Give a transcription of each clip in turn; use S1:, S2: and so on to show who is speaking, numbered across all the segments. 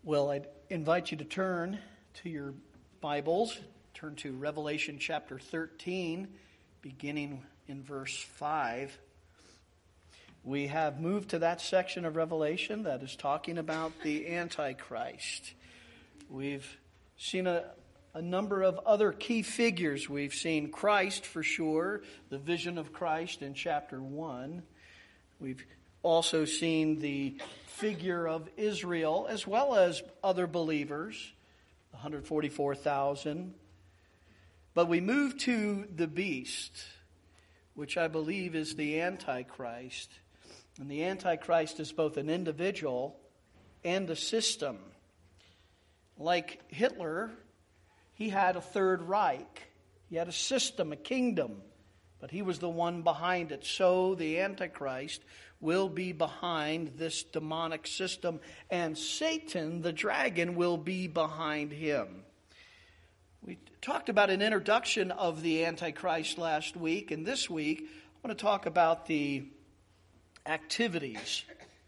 S1: Well, I'd invite you to turn to your Bibles. Turn to Revelation chapter 13, beginning in verse 5. We have moved to that section of Revelation that is talking about the Antichrist. We've seen a number of other key figures. We've seen Christ for sure, the vision of Christ in chapter 1. We've also seen the figure of Israel as well as other believers, 144,000. But we move to the beast, which I believe is the Antichrist. And the Antichrist is both an individual and a system. Like Hitler, he had a Third Reich. He had a system, a kingdom. But he was the one behind it. So the Antichrist will be behind this demonic system. And Satan, the dragon, will be behind him. We talked about an introduction of the Antichrist last week. And this week, I want to talk about the activities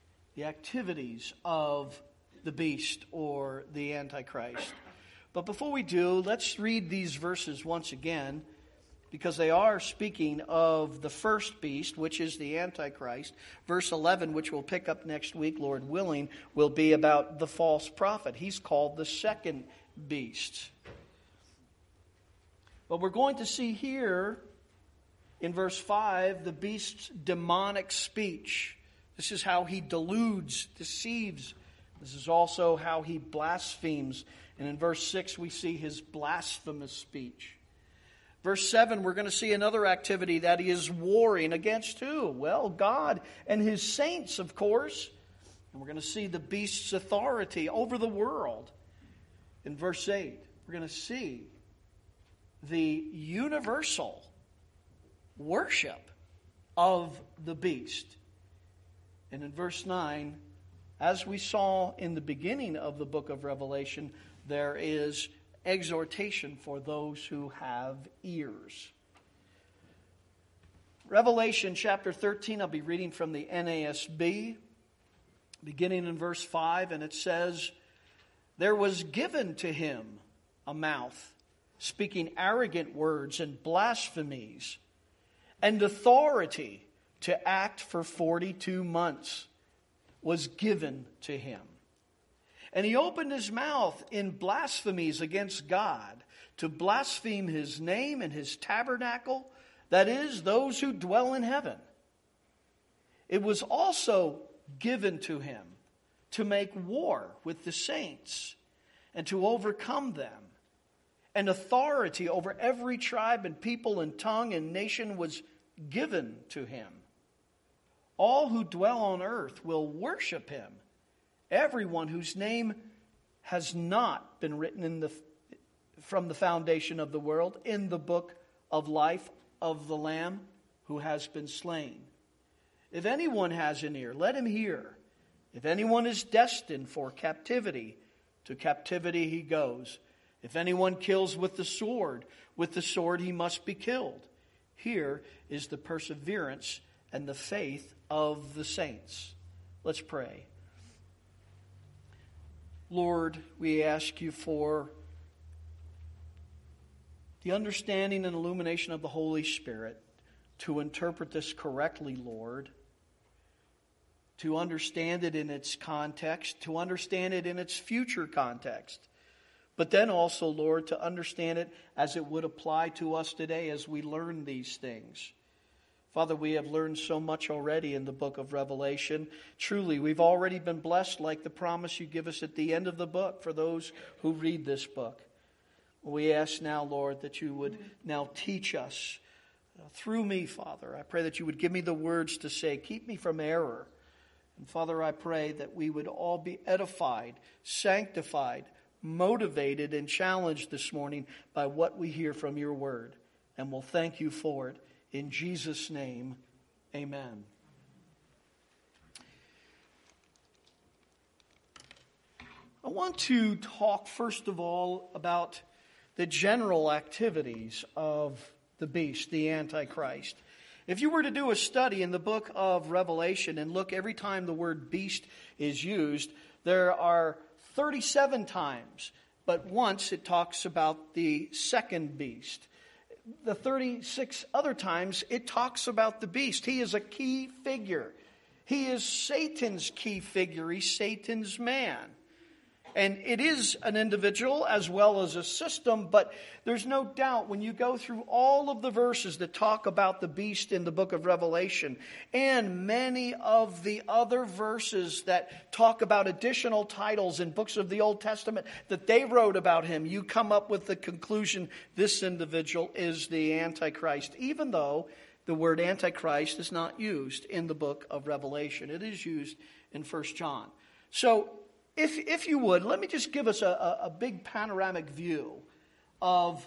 S1: of the beast or the Antichrist. But before we do, let's read these verses once again, because they are speaking of the first beast, which is the Antichrist. Verse 11, which we'll pick up next week, Lord willing, will be about the false prophet. He's called the second beast. But we're going to see here in verse 5, the beast's demonic speech. This is how he deludes, deceives. This is also how he blasphemes. And in verse 6, we see his blasphemous speech. Verse 7, we're going to see another activity that he is warring against who? Well, God and his saints, of course. And we're going to see the beast's authority over the world. In verse 8, we're going to see the universal worship of the beast. And in verse 9, as we saw in the beginning of the book of Revelation, there is exhortation for those who have ears. Revelation chapter 13, I'll be reading from the NASB, beginning in verse 5, and it says, "There was given to him a mouth, speaking arrogant words and blasphemies, and authority to act for 42 months was given to him. And he opened his mouth in blasphemies against God, to blaspheme his name and his tabernacle, that is, those who dwell in heaven. It was also given to him to make war with the saints and to overcome them. And authority over every tribe and people and tongue and nation was given to him. All who dwell on earth will worship him. Everyone whose name has not been written from the foundation of the world in the book of life of the Lamb who has been slain. If anyone has an ear, let him hear. If anyone is destined for captivity, to captivity he goes. If anyone kills with the sword he must be killed. Here is the perseverance and the faith of the saints." Let's pray. Lord, we ask you for the understanding and illumination of the Holy Spirit to interpret this correctly, Lord, to understand it in its context, to understand it in its future context, but then also, Lord, to understand it as it would apply to us today as we learn these things. Father, we have learned so much already in the book of Revelation. Truly, we've already been blessed like the promise you give us at the end of the book for those who read this book. We ask now, Lord, that you would now teach us through me, Father. I pray that you would give me the words to say. Keep me from error. And Father, I pray that we would all be edified, sanctified, motivated, and challenged this morning by what we hear from your word. And we'll thank you for it. In Jesus' name, amen. I want to talk first of all about the general activities of the beast, the Antichrist. If you were to do a study in the book of Revelation and look every time the word beast is used, there are 37 times, but once it talks about the second beast. The 36 other times it talks about the beast. He is a key figure. He is Satan's key figure. He's Satan's man. And it is an individual as well as a system, but there's no doubt when you go through all of the verses that talk about the beast in the book of Revelation and many of the other verses that talk about additional titles in books of the Old Testament that they wrote about him, you come up with the conclusion this individual is the Antichrist, even though the word Antichrist is not used in the book of Revelation. It is used in 1 John. So, if you would, let me just give us a big panoramic view of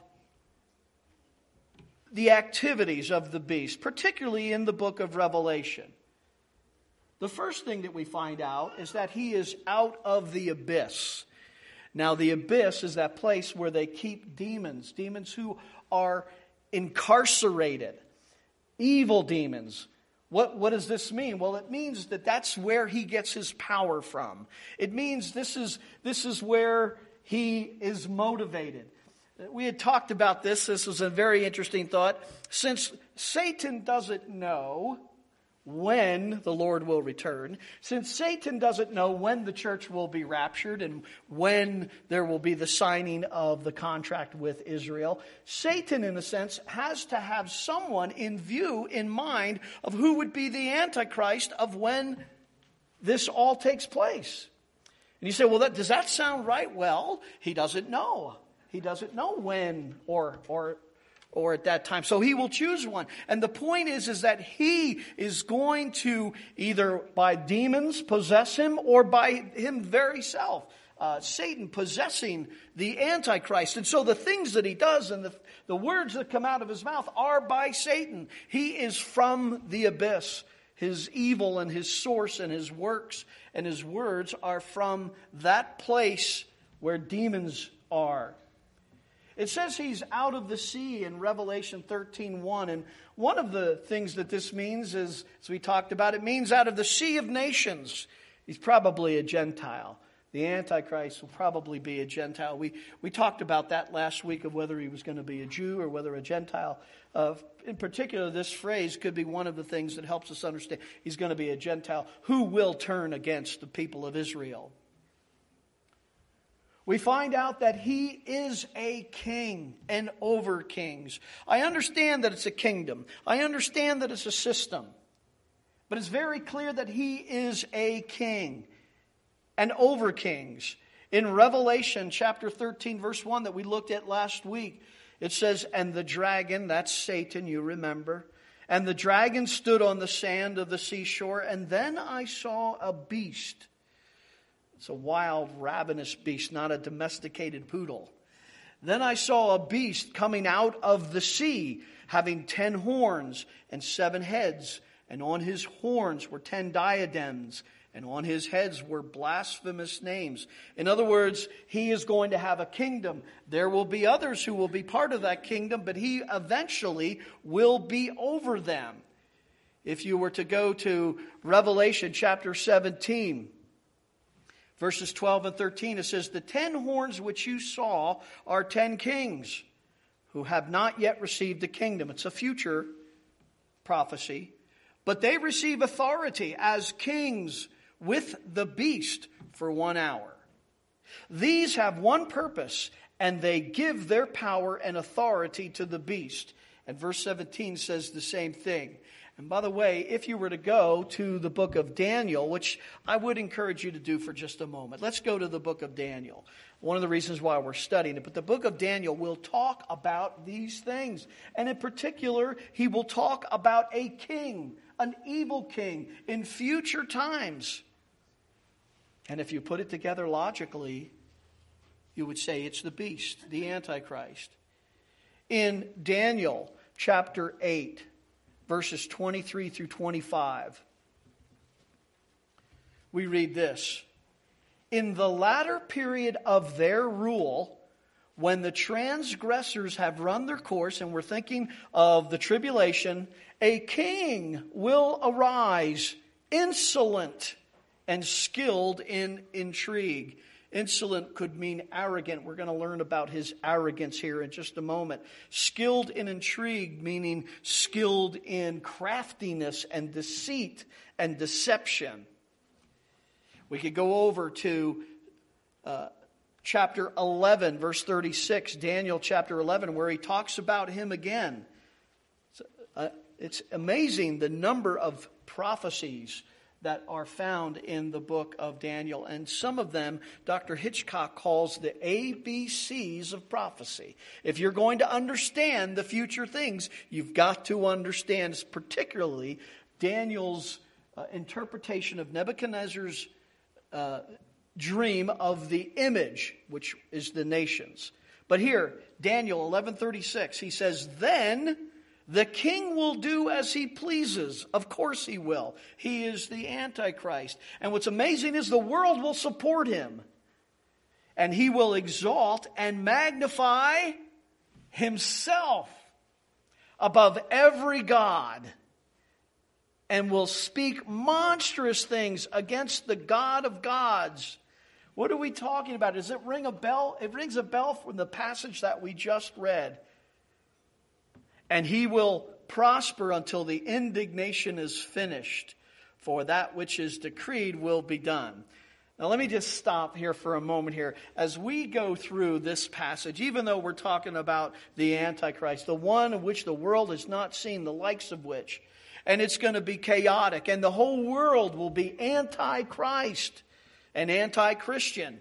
S1: the activities of the beast, particularly in the book of Revelation. The first thing that we find out is that he is out of the abyss. Now, the abyss is that place where they keep demons who are incarcerated, evil demons. What does this mean? Well, it means that that's where he gets his power from. It means this is where he is motivated. We had talked about this. This was a very interesting thought. Since Satan doesn't know when the Lord will return, since Satan doesn't know when the church will be raptured and when there will be the signing of the contract with Israel, Satan, in a sense, has to have someone in view, in mind, of who would be the Antichrist of when this all takes place. And you say, well, does that sound right? Well, he doesn't know. He doesn't know when or at that time. So he will choose one. And the point is that he is going to either by demons possess him or by him very self. Satan possessing the Antichrist. And so the things that he does and the words that come out of his mouth are by Satan. He is from the abyss. His evil and his source and his works and his words are from that place where demons are. It says he's out of the sea in Revelation 13:1. And one of the things that this means is, as we talked about, it means out of the sea of nations. He's probably a Gentile. The Antichrist will probably be a Gentile. We talked about that last week of whether he was going to be a Jew or whether a Gentile. In particular, this phrase could be one of the things that helps us understand he's going to be a Gentile who will turn against the people of Israel. We find out that he is a king and over kings. I understand that it's a kingdom. I understand that it's a system. But it's very clear that he is a king and over kings. In Revelation chapter 13, verse 1 that we looked at last week, it says, and the dragon, that's Satan, you remember, and the dragon stood on the sand of the seashore, and then I saw a beast. It's a wild, ravenous beast, not a domesticated poodle. Then I saw a beast coming out of the sea, having 10 horns and 7 heads, and on his horns were 10 diadems, and on his heads were blasphemous names. In other words, he is going to have a kingdom. There will be others who will be part of that kingdom, but he eventually will be over them. If you were to go to Revelation chapter 17, verses 12 and 13, it says, the 10 horns which you saw are 10 kings who have not yet received the kingdom. It's a future prophecy. But they receive authority as kings with the beast for 1 hour. These have one purpose, and they give their power and authority to the beast. And verse 17 says the same thing. And by the way, if you were to go to the book of Daniel, which I would encourage you to do for just a moment. Let's go to the book of Daniel. One of the reasons why we're studying it. But the book of Daniel will talk about these things. And in particular, he will talk about a king, an evil king, in future times. And if you put it together logically, you would say it's the beast, the Antichrist. In Daniel chapter 8, verses 23 through 25, we read this. In the latter period of their rule, when the transgressors have run their course, and we're thinking of the tribulation, a king will arise, insolent and skilled in intrigue. Insolent could mean arrogant. We're going to learn about his arrogance here in just a moment. Skilled in intrigue, meaning skilled in craftiness and deceit and deception. We could go over to chapter 11, verse 36, Daniel chapter 11, where he talks about him again. It's amazing the number of prophecies that are found in the book of Daniel. And some of them, Dr. Hitchcock calls the ABCs of prophecy. If you're going to understand the future things, you've got to understand particularly Daniel's interpretation of Nebuchadnezzar's dream of the image, which is the nations. But here, Daniel 11:36, he says, "Then the king will do as he pleases." Of course he will. He is the Antichrist. And what's amazing is the world will support him. And he will exalt and magnify himself above every god, and will speak monstrous things against the God of gods. What are we talking about? Does it ring a bell? It rings a bell from the passage that we just read. And he will prosper until the indignation is finished, for that which is decreed will be done. Now let me just stop here for a moment here. As we go through this passage, even though we're talking about the Antichrist, the one of which the world has not seen the likes of which, and it's going to be chaotic, and the whole world will be anti-Christ and anti-Christian.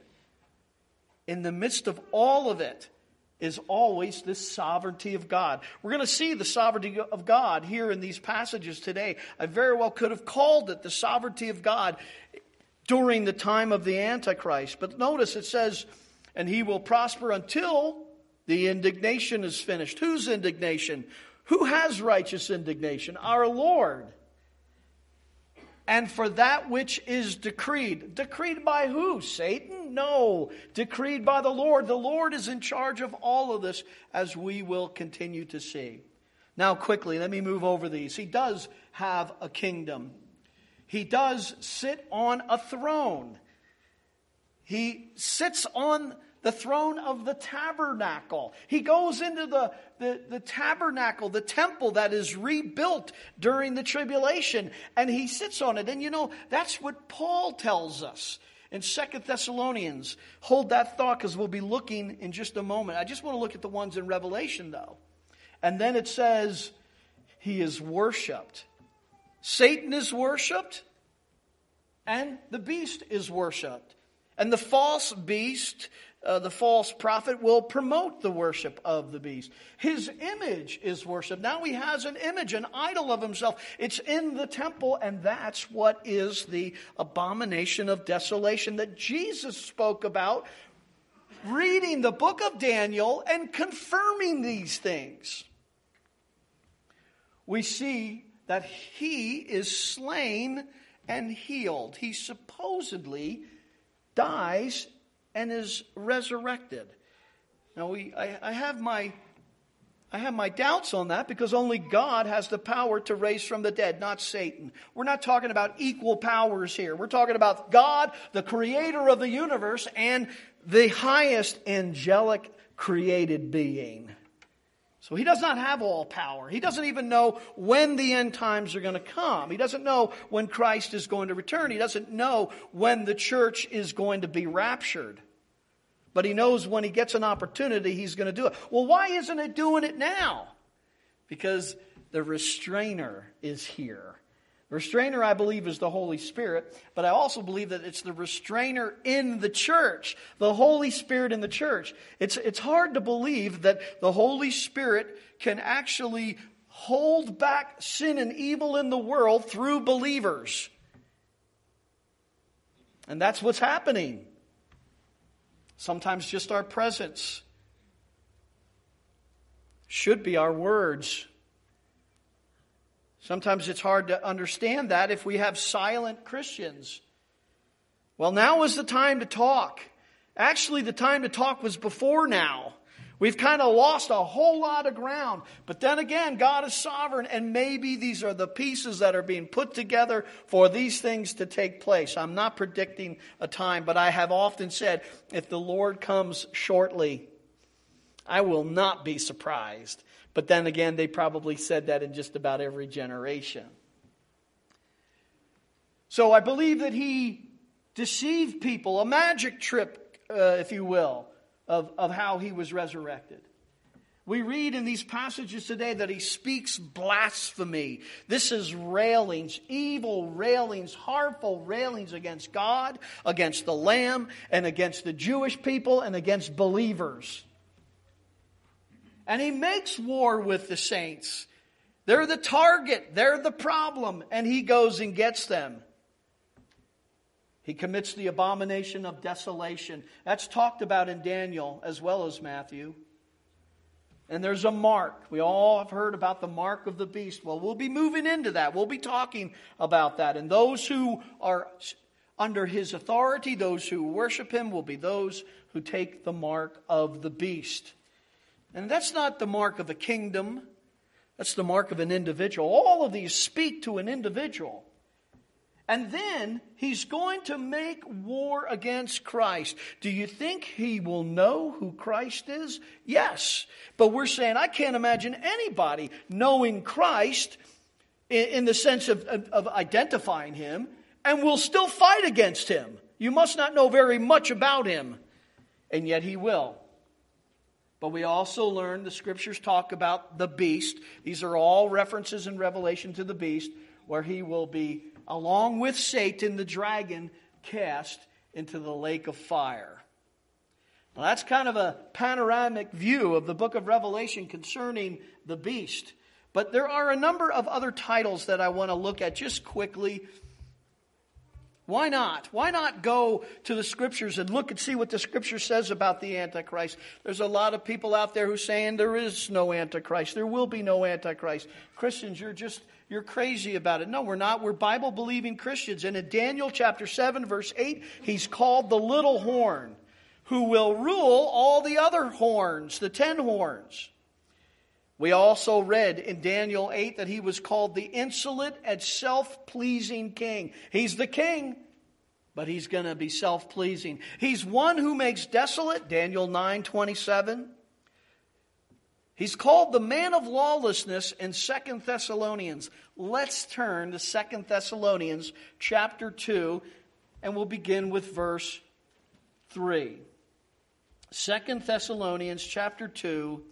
S1: In the midst of all of it is always this sovereignty of God. We're going to see the sovereignty of God here in these passages today. I very well could have called it the sovereignty of God during the time of the Antichrist. But notice it says, and he will prosper until the indignation is finished. Whose indignation? Who has righteous indignation? Our Lord. And for that which is decreed. Decreed by who? Satan? No. Decreed by the Lord. The Lord is in charge of all of this, as we will continue to see. Now quickly, let me move over these. He does have a kingdom. He does sit on a throne. He sits on the throne of the tabernacle. He goes into the tabernacle, the temple that is rebuilt during the tribulation, and he sits on it. And you know, that's what Paul tells us in 2 Thessalonians. Hold that thought, because we'll be looking in just a moment. I just want to look at the ones in Revelation, though. And then it says, he is worshipped. Satan is worshipped, and the beast is worshipped. And the false beast, the false prophet, will promote the worship of the beast. His image is worshipped. Now he has an image, an idol of himself. It's in the temple, and that's what is the abomination of desolation that Jesus spoke about, reading the book of Daniel and confirming these things. We see that he is slain and healed. He supposedly dies and is resurrected. Now I have my doubts on that, because only God has the power to raise from the dead, not Satan. We're not talking about equal powers here. We're talking about God, the creator of the universe, and the highest angelic created being. So he does not have all power. He doesn't even know when the end times are going to come. He doesn't know when Christ is going to return. He doesn't know when the church is going to be raptured. But he knows when he gets an opportunity, he's going to do it. Well, why isn't it doing it now? Because the restrainer is here. The restrainer, I believe, is the Holy Spirit, but I also believe that it's the restrainer in the church, the Holy Spirit in the church. It's hard to believe that the Holy Spirit can actually hold back sin and evil in the world through believers. And that's what's happening. Sometimes just our presence should be our words. Sometimes it's hard to understand that if we have silent Christians. Well, now is the time to talk. Actually, the time to talk was before now. We've kind of lost a whole lot of ground. But then again, God is sovereign, and maybe these are the pieces that are being put together for these things to take place. I'm not predicting a time, but I have often said, if the Lord comes shortly, I will not be surprised. But then again, they probably said that in just about every generation. So I believe that he deceived people, a magic trick, if you will, of how he was resurrected. We read in these passages today that he speaks blasphemy. This is railings, evil railings, harmful railings against God, against the Lamb, and against the Jewish people, and against believers. And he makes war with the saints. They're the target, they're the problem, and he goes and gets them. He commits the abomination of desolation. That's talked about in Daniel as well as Matthew. And there's a mark. We all have heard about the mark of the beast. Well, we'll be moving into that. We'll be talking about that. And those who are under his authority, those who worship him, will be those who take the mark of the beast. And that's not the mark of a kingdom. That's the mark of an individual. All of these speak to an individual. And then he's going to make war against Christ. Do you think he will know who Christ is? Yes. But we're saying, I can't imagine anybody knowing Christ in the sense of identifying him and will still fight against him. You must not know very much about him. And yet he will. But we also learn the scriptures talk about the beast. These are all references in Revelation to the beast, where he will be, along with Satan, the dragon, cast into the lake of fire. Now that's kind of a panoramic view of the book of Revelation concerning the beast. But there are a number of other titles that I want to look at just quickly. Why not? Why not go to the scriptures and look and see what the scripture says about the Antichrist? There's a lot of people out there who are saying there is no Antichrist. There will be no Antichrist. Christians, you're crazy about it. No, we're not. We're Bible-believing Christians. And in Daniel chapter 7, verse 8, he's called the little horn, who will rule all the other horns, the 10 horns. We also read in Daniel 8 that he was called the insolent and self-pleasing king. He's the king, but he's going to be self-pleasing. He's one who makes desolate, Daniel 9:27. He's called the man of lawlessness in 2 Thessalonians. Let's turn to 2 Thessalonians chapter 2, and we'll begin with verse 3. 2 Thessalonians chapter 2.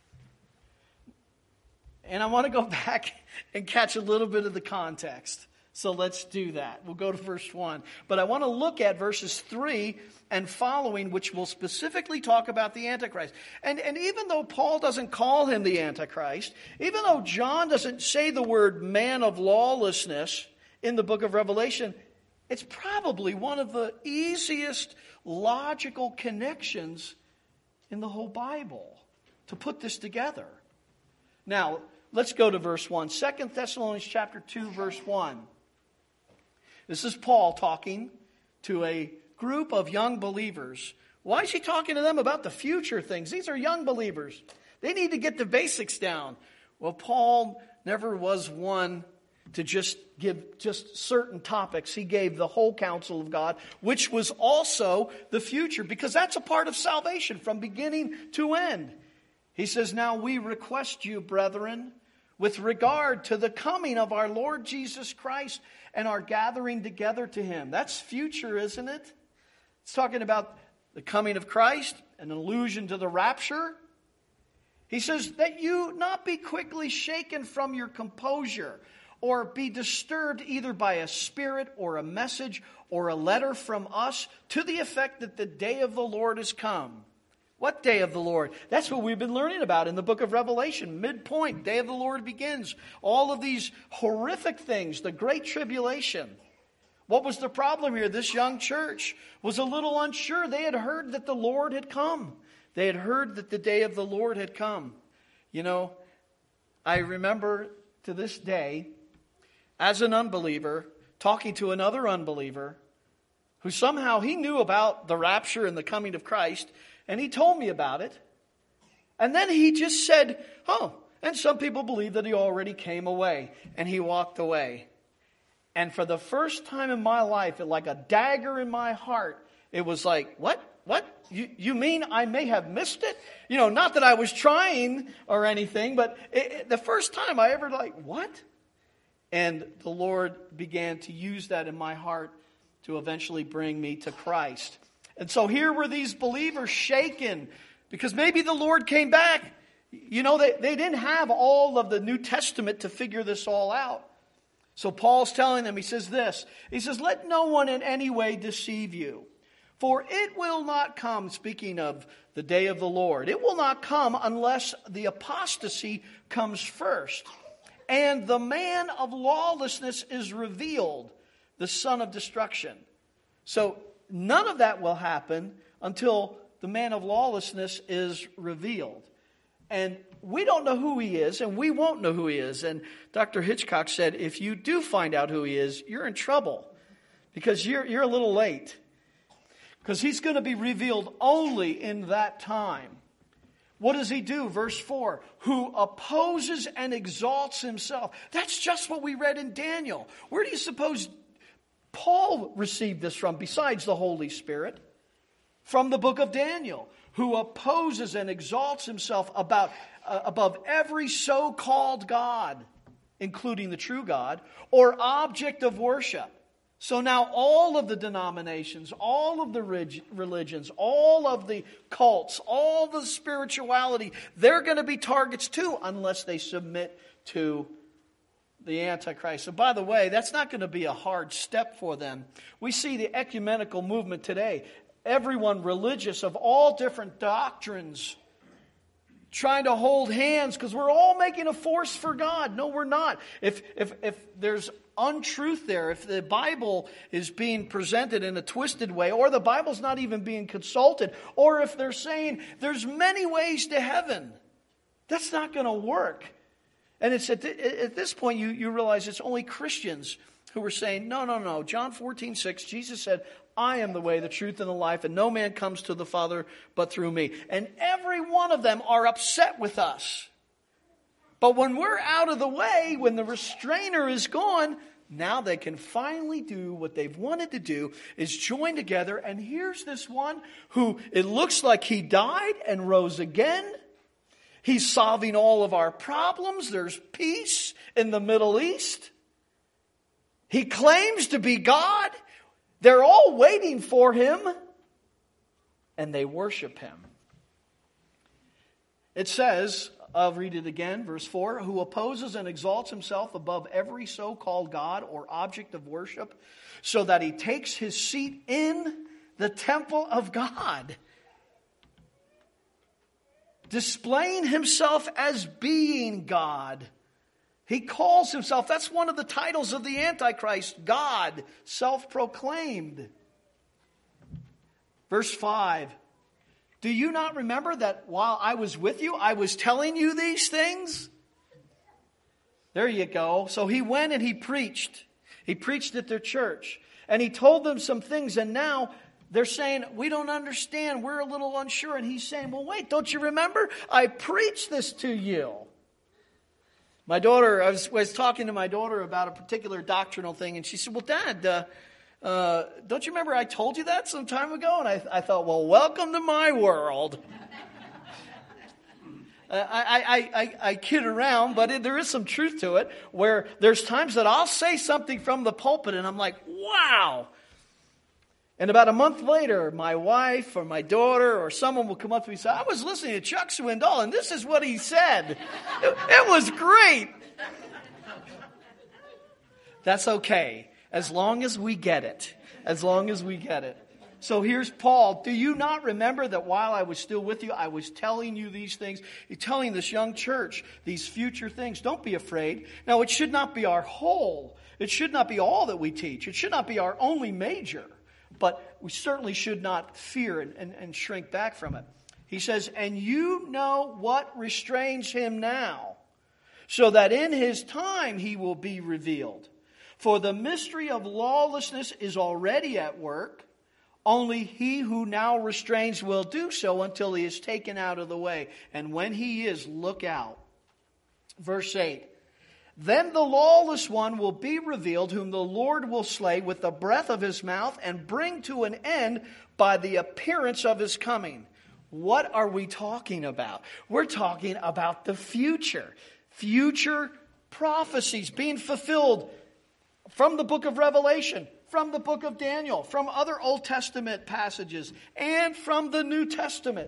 S1: And I want to go back and catch a little bit of the context. So let's do that. We'll go to verse 1. But I want to look at verses 3 and following, which will specifically talk about the Antichrist. And even though Paul doesn't call him the Antichrist, even though John doesn't say the word man of lawlessness in the book of Revelation, it's probably one of the easiest logical connections in the whole Bible to put this together. Now, let's go to verse 1. 2 Thessalonians chapter 2, verse 1. This is Paul talking to a group of young believers. Why is he talking to them about the future things? These are young believers. They need to get the basics down. Well, Paul never was one to just give just certain topics. He gave the whole counsel of God, which was also the future, because that's a part of salvation from beginning to end. He says, now we request you, brethren, with regard to the coming of our Lord Jesus Christ and our gathering together to him. That's future, isn't it? It's talking about the coming of Christ, an allusion to the rapture. He says that you not be quickly shaken from your composure or be disturbed either by a spirit or a message or a letter from us to the effect that the day of the Lord has come. What day of the Lord? That's what we've been learning about in the book of Revelation. Midpoint, day of the Lord begins. All of these horrific things, the great tribulation. What was the problem here? This young church was a little unsure. They had heard that the Lord had come. They had heard that the day of the Lord had come. You know, I remember to this day, as an unbeliever, talking to another unbeliever who somehow he knew about the rapture and the coming of Christ, and he told me about it. And then he just said, oh, and some people believe that he already came away. And he walked away. And for the first time in my life, like a dagger in my heart, it was like, what? What? You mean I may have missed it? Not that I was trying or anything, but the first time I ever what? And the Lord began to use that in my heart to eventually bring me to Christ. And so here were these believers shaken because maybe the Lord came back. They didn't have all of the New Testament to figure this all out. So Paul's telling them, he says this. He says, let no one in any way deceive you. For it will not come, speaking of the day of the Lord, it will not come unless the apostasy comes first. And the man of lawlessness is revealed, the son of destruction. So none of that will happen until the man of lawlessness is revealed. And we don't know who he is, and we won't know who he is. And Dr. Hitchcock said, if you do find out who he is, you're in trouble. Because you're a little late. Because he's going to be revealed only in that time. What does he do? Verse 4, who opposes and exalts himself. That's just what we read in Daniel. Where do you suppose Paul received this from, besides the Holy Spirit? From the book of Daniel. Who opposes and exalts himself above every so-called God, including the true God, or object of worship. So now all of the denominations, all of the religions, all of the cults, all the spirituality, they're going to be targets too unless they submit to the Antichrist. So by the way, that's not going to be a hard step for them. We see the ecumenical movement today. Everyone religious of all different doctrines trying to hold hands because we're all making a force for God. No, we're not. If there's untruth there, if the Bible is being presented in a twisted way, or the Bible's not even being consulted, or if they're saying there's many ways to heaven, that's not going to work. And it's at this point you realize it's only Christians who are saying, no. John 14:6, Jesus said, I am the way, the truth, and the life, and no man comes to the Father but through me. And every one of them are upset with us. But when we're out of the way, when the restrainer is gone, now they can finally do what they've wanted to do, is join together. And here's this one who it looks like he died and rose again. He's solving all of our problems. There's peace in the Middle East. He claims to be God. They're all waiting for him, and they worship him. It says, I'll read it again, verse 4, who opposes and exalts himself above every so-called God or object of worship, so that he takes his seat in the temple of God, displaying himself as being God. He calls himself, that's one of the titles of the Antichrist, God, self-proclaimed. Verse 5, do you not remember that while I was with you, I was telling you these things? There you go. So he went and he preached. He preached at their church. And he told them some things, and now they're saying, we don't understand, we're a little unsure. And he's saying, well, wait, don't you remember? I preached this to you. My daughter, I was talking to my daughter about a particular doctrinal thing, and she said, well, Dad, don't you remember I told you that some time ago? And I thought, well, welcome to my world. I kid around, but there is some truth to it, where there's times that I'll say something from the pulpit, and I'm like, wow. And about a month later, my wife or my daughter or someone will come up to me and say, I was listening to Chuck Swindoll, and this is what he said. It was great. That's okay, as long as we get it. As long as we get it. So here's Paul. Do you not remember that while I was still with you, I was telling you these things? He's telling this young church these future things. Don't be afraid. Now, it should not be our whole. It should not be all that we teach. It should not be our only major. But we certainly should not fear and shrink back from it. He says, and you know what restrains him now, so that in his time he will be revealed. For the mystery of lawlessness is already at work. Only he who now restrains will do so until he is taken out of the way. And when he is, look out. Verse 8. Then the lawless one will be revealed, whom the Lord will slay with the breath of his mouth and bring to an end by the appearance of his coming. What are we talking about? We're talking about the future. Future prophecies being fulfilled from the book of Revelation, from the book of Daniel, from other Old Testament passages, and from the New Testament.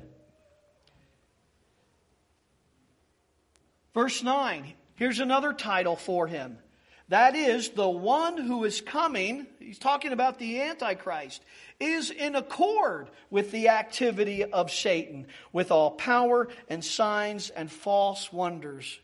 S1: Verse 9. Here's another title for him. That is, the one who is coming, he's talking about the Antichrist, is in accord with the activity of Satan, with all power and signs and false wonders.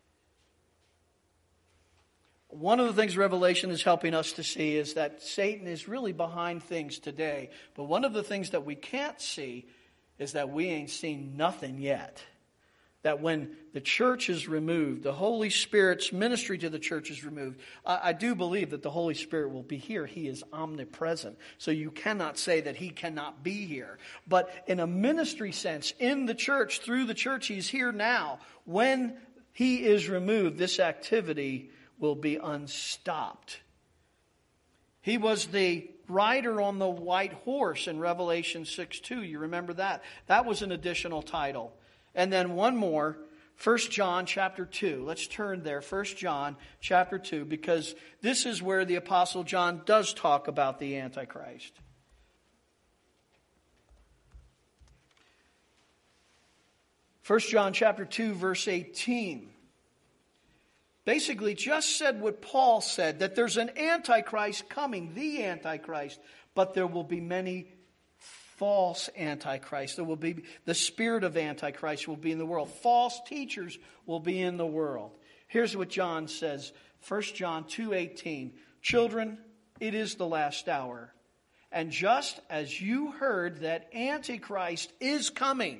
S1: One of the things Revelation is helping us to see is that Satan is really behind things today. But one of the things that we can't see is that we ain't seen nothing yet. That when the church is removed, the Holy Spirit's ministry to the church is removed, I do believe that the Holy Spirit will be here. He is omnipresent. So you cannot say that he cannot be here. But in a ministry sense, in the church, through the church, he's here now. When he is removed, this activity will be unstopped. He was the rider on the white horse in Revelation 6:2. You remember that? That was an additional title. And then one more, 1 John chapter 2. Let's turn there, 1 John chapter 2, because this is where the Apostle John does talk about the Antichrist. 1 John chapter 2, verse 18. Basically just said what Paul said, that there's an Antichrist coming, the Antichrist, but there will be many false Antichrist. There will be the spirit of Antichrist will be in the world. False teachers will be in the world. Here's what John says, 1 John 2:18. Children, it is the last hour. And just as you heard that Antichrist is coming,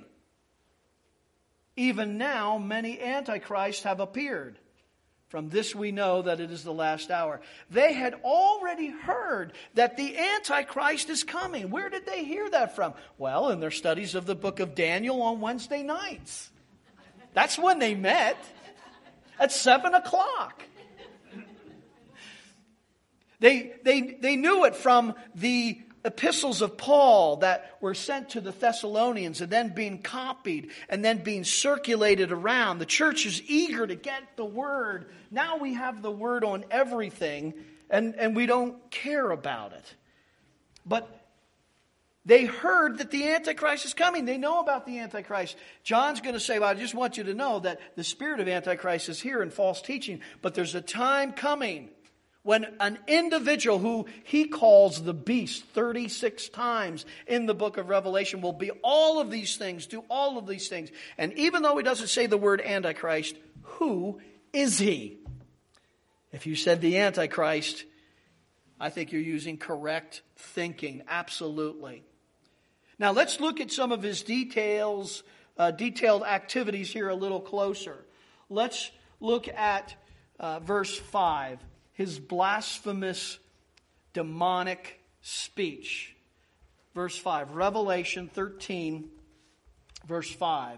S1: even now many Antichrists have appeared. From this we know that it is the last hour. They had already heard that the Antichrist is coming. Where did they hear that from? Well, in their studies of the book of Daniel on Wednesday nights. That's when they met. At 7 o'clock. They knew it from the epistles of Paul that were sent to the Thessalonians and then being copied and then being circulated around. The church is eager to get the word. Now we have the word on everything and we don't care about it. But they heard that the Antichrist is coming. They know about the Antichrist. John's going to say, well, I just want you to know that the spirit of Antichrist is here in false teaching. But there's a time coming when an individual who he calls the beast 36 times in the book of Revelation will be all of these things, do all of these things. And even though he doesn't say the word Antichrist, who is he? If you said the Antichrist, I think you're using correct thinking. Absolutely. Now let's look at some of his detailed activities here a little closer. Let's look at verse 5. His blasphemous, demonic speech. Verse 5, Revelation 13, verse 5.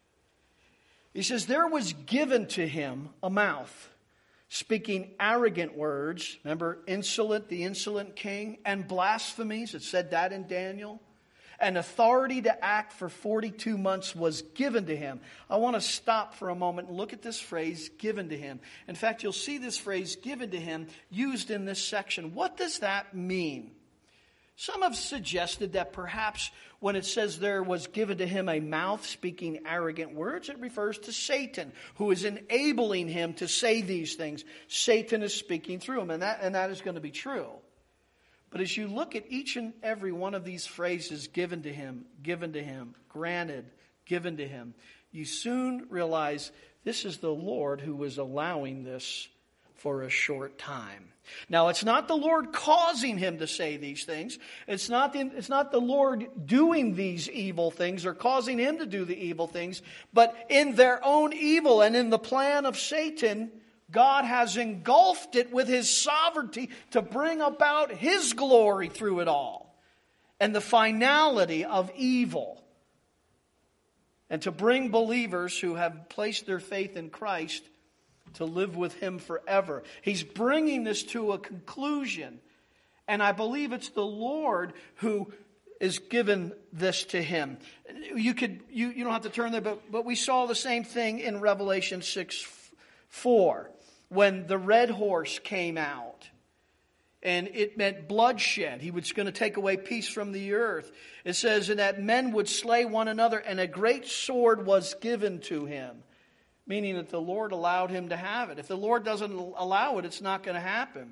S1: He says, there was given to him a mouth, speaking arrogant words. Remember, the insolent king, and blasphemies. It said that in Daniel. And authority to act for 42 months was given to him. I want to stop for a moment and look at this phrase, given to him. In fact, you'll see this phrase, given to him, used in this section. What does that mean? Some have suggested that perhaps when it says there was given to him a mouth speaking arrogant words, it refers to Satan, who is enabling him to say these things. Satan is speaking through him, and that is going to be true. But as you look at each and every one of these phrases, given to him, granted, given to him, you soon realize this is the Lord who was allowing this for a short time. Now, it's not the Lord causing him to say these things. It's not the Lord doing these evil things or causing him to do the evil things. But in their own evil and in the plan of Satan, God has engulfed it with his sovereignty to bring about his glory through it all. and the finality of evil, and to bring believers who have placed their faith in Christ to live with Him forever. He's bringing this to a conclusion. And I believe it's the Lord who is given this to him. You don't have to turn there, but we saw the same thing in Revelation 6:4 when the red horse came out. And it meant bloodshed. He was going to take away peace from the earth. It says, and that men would slay one another, and a great sword was given to him. Meaning that the Lord allowed him to have it. If the Lord doesn't allow it, it's not going to happen.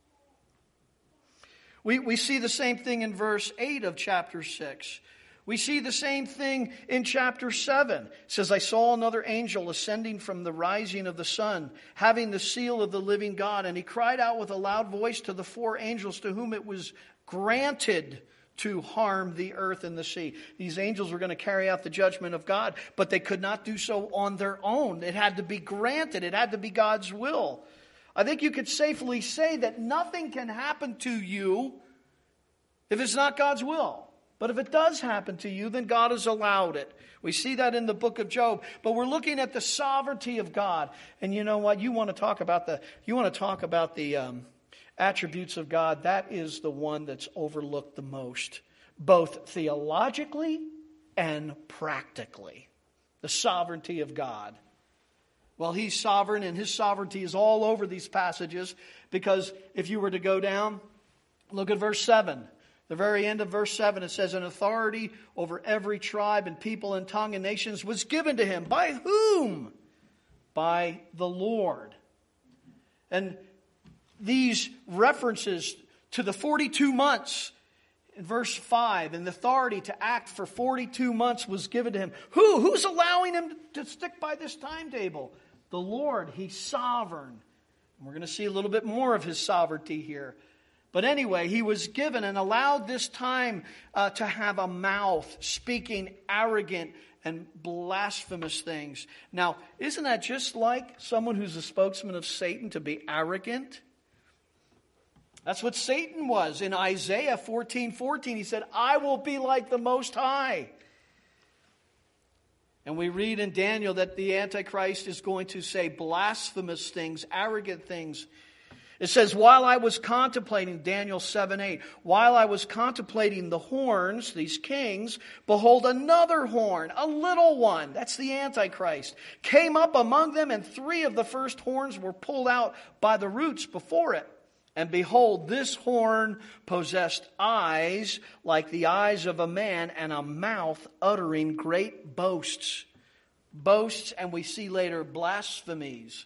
S1: We see the same thing in verse 8 of chapter 6. We see the same thing in chapter 7. It says, I saw another angel ascending from the rising of the sun, having the seal of the living God. And he cried out with a loud voice to the four angels to whom it was granted to harm the earth and the sea. These angels were going to carry out the judgment of God, but they could not do so on their own. It had to be granted. It had to be God's will. I think you could safely say that nothing can happen to you if it's not God's will. But if it does happen to you, then God has allowed it. We see that in the book of Job. But we're looking at the sovereignty of God. And you know what? You want to talk about the attributes of God. That is the one that's overlooked the most, both theologically and practically. The sovereignty of God. Well, He's sovereign, and His sovereignty is all over these passages, because if you were to go down, look at verse 7. The very end of verse 7, it says, an authority over every tribe and people and tongue and nations was given to Him. By whom? By the Lord. And these references to the 42 months in verse 5, and the authority to act for 42 months was given to Him. Who's allowing Him to stick by this timetable? The Lord. He's sovereign. And we're going to see a little bit more of His sovereignty here. But anyway, He was given and allowed this time to have a mouth speaking arrogant and blasphemous things. Now, isn't that just like someone who's a spokesman of Satan to be arrogant? That's what Satan was. In Isaiah 14:14, he said, I will be like the Most High. And we read in Daniel that the Antichrist is going to say blasphemous things, arrogant things. It says, while I was contemplating, Daniel 7:8, while I was contemplating the horns, these kings, behold, another horn, a little one, that's the Antichrist, came up among them, and 3 of the first horns were pulled out by the roots before it. And behold, this horn possessed eyes like the eyes of a man, and a mouth uttering great boasts. Boasts, and we see later, blasphemies.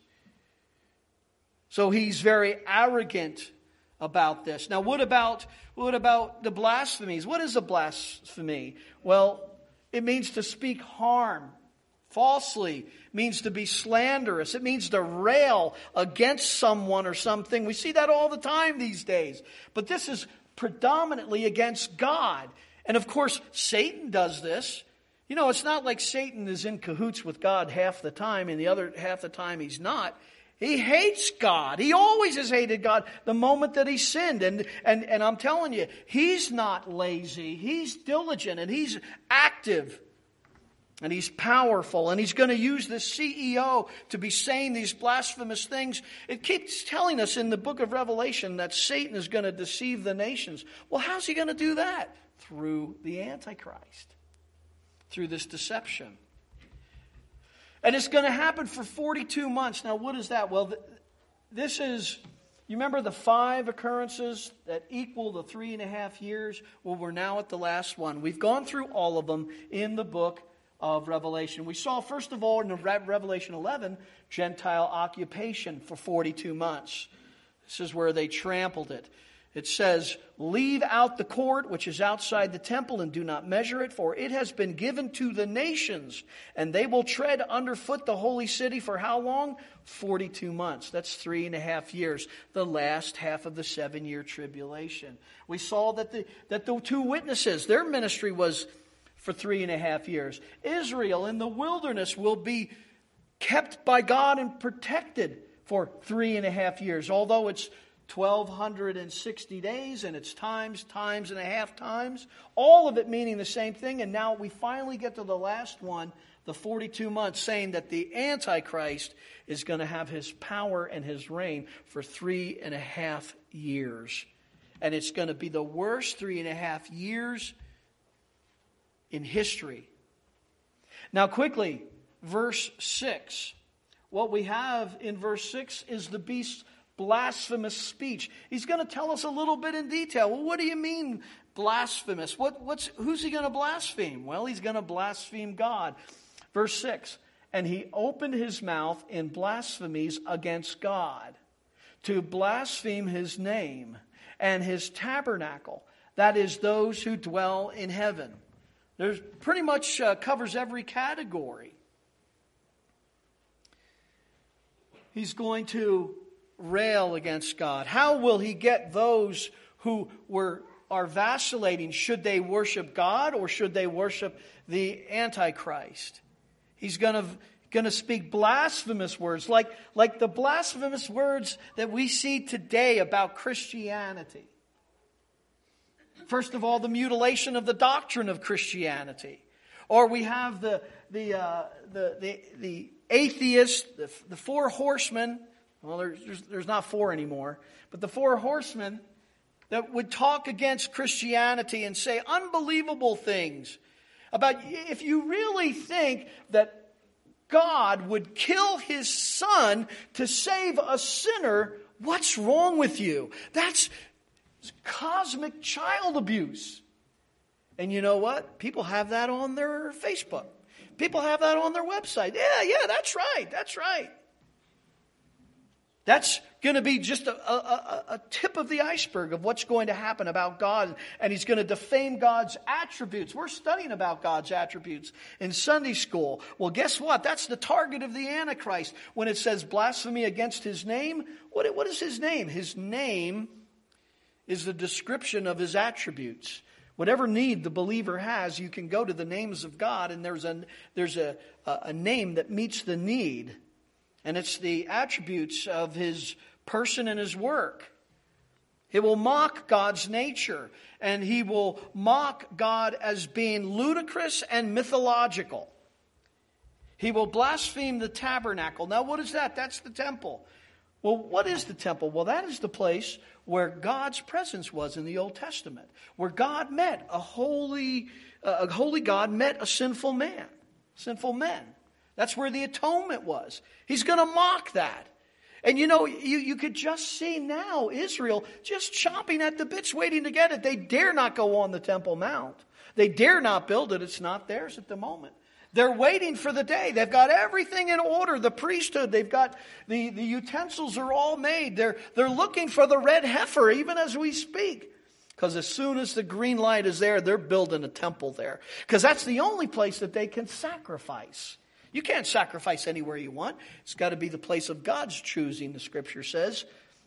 S1: So he's very arrogant about this. Now, what about the blasphemies? What is a blasphemy? Well, it means to speak harm. Falsely. It means to be slanderous. It means to rail against someone or something. We see that all the time these days. But this is predominantly against God. And of course, Satan does this. You know, it's not like Satan is in cahoots with God half the time and the other half the time he's not. He hates God. He always has hated God the moment that he sinned. And I'm telling you, he's not lazy. He's diligent and he's active. And he's powerful. And he's going to use this CEO to be saying these blasphemous things. It keeps telling us in the book of Revelation that Satan is going to deceive the nations. Well, how's he going to do that? Through the Antichrist. Through this deception. And it's going to happen for 42 months. Now, what is that? Well, this is, you remember the 5 occurrences that equal the 3.5 years? Well, we're now at the last one. We've gone through all of them in the book of Revelation. We saw, first of all, in Revelation 11, Gentile occupation for 42 months. This is where they trampled it. It says, leave out the court which is outside the temple and do not measure it, for it has been given to the nations, and they will tread underfoot the holy city for how long? 42 months. That's 3.5 years, the last half of the 7-year tribulation. We saw that the 2 witnesses, their ministry was for 3.5 years. Israel in the wilderness will be kept by God and protected for 3.5 years, although it's 1,260 days, and it's times and a half times. All of it meaning the same thing. And now we finally get to the last one, the 42 months, saying that the Antichrist is going to have his power and his reign for 3.5 years. And it's going to be the worst 3.5 years in history. Now quickly, verse 6. What we have in verse 6 is the beast's blasphemous speech. He's going to tell us a little bit in detail. Well, what do you mean blasphemous? Who's he going to blaspheme? Well, he's going to blaspheme God. Verse 6, and he opened his mouth in blasphemies against God, to blaspheme his name and his tabernacle, that is, those who dwell in heaven. There's pretty much covers every category. He's going to rail against God. How will he get those who are vacillating? Should they worship God or should they worship the Antichrist? He's going to speak blasphemous words, like the blasphemous words that we see today about Christianity. First of all, the mutilation of the doctrine of Christianity. Or we have the atheists, the four horsemen. Well, there's not four anymore. But the four horsemen that would talk against Christianity and say unbelievable things about if you really think that God would kill his son to save a sinner, what's wrong with you? That's cosmic child abuse. And you know what? People have that on their Facebook. People have that on their website. Yeah, that's right. That's going to be just a tip of the iceberg of what's going to happen about God. And he's going to defame God's attributes. We're studying about God's attributes in Sunday school. Well, guess what? That's the target of the Antichrist. When it says blasphemy against his name, what is his name? His name is the description of his attributes. Whatever need the believer has, you can go to the names of God, and there's a name that meets the need. And it's the attributes of his person and his work. He will mock God's nature, and he will mock God as being ludicrous and mythological. He will blaspheme the tabernacle. Now, what is that? That's the temple. Well, what is the temple? Well, that is the place where God's presence was in the Old Testament, where God met a holy God met a sinful man, sinful men. That's where the atonement was. He's going to mock that. And you could just see now Israel just chomping at the bits waiting to get it. They dare not go on the Temple Mount. They dare not build it. It's not theirs at the moment. They're waiting for the day. They've got everything in order. The priesthood, they've got the utensils are all made. They're looking for the red heifer even as we speak. Because as soon as the green light is there, they're building a temple there. Because that's the only place that they can sacrifice. You can't sacrifice anywhere you want. It's got to be the place of God's choosing, the Scripture says.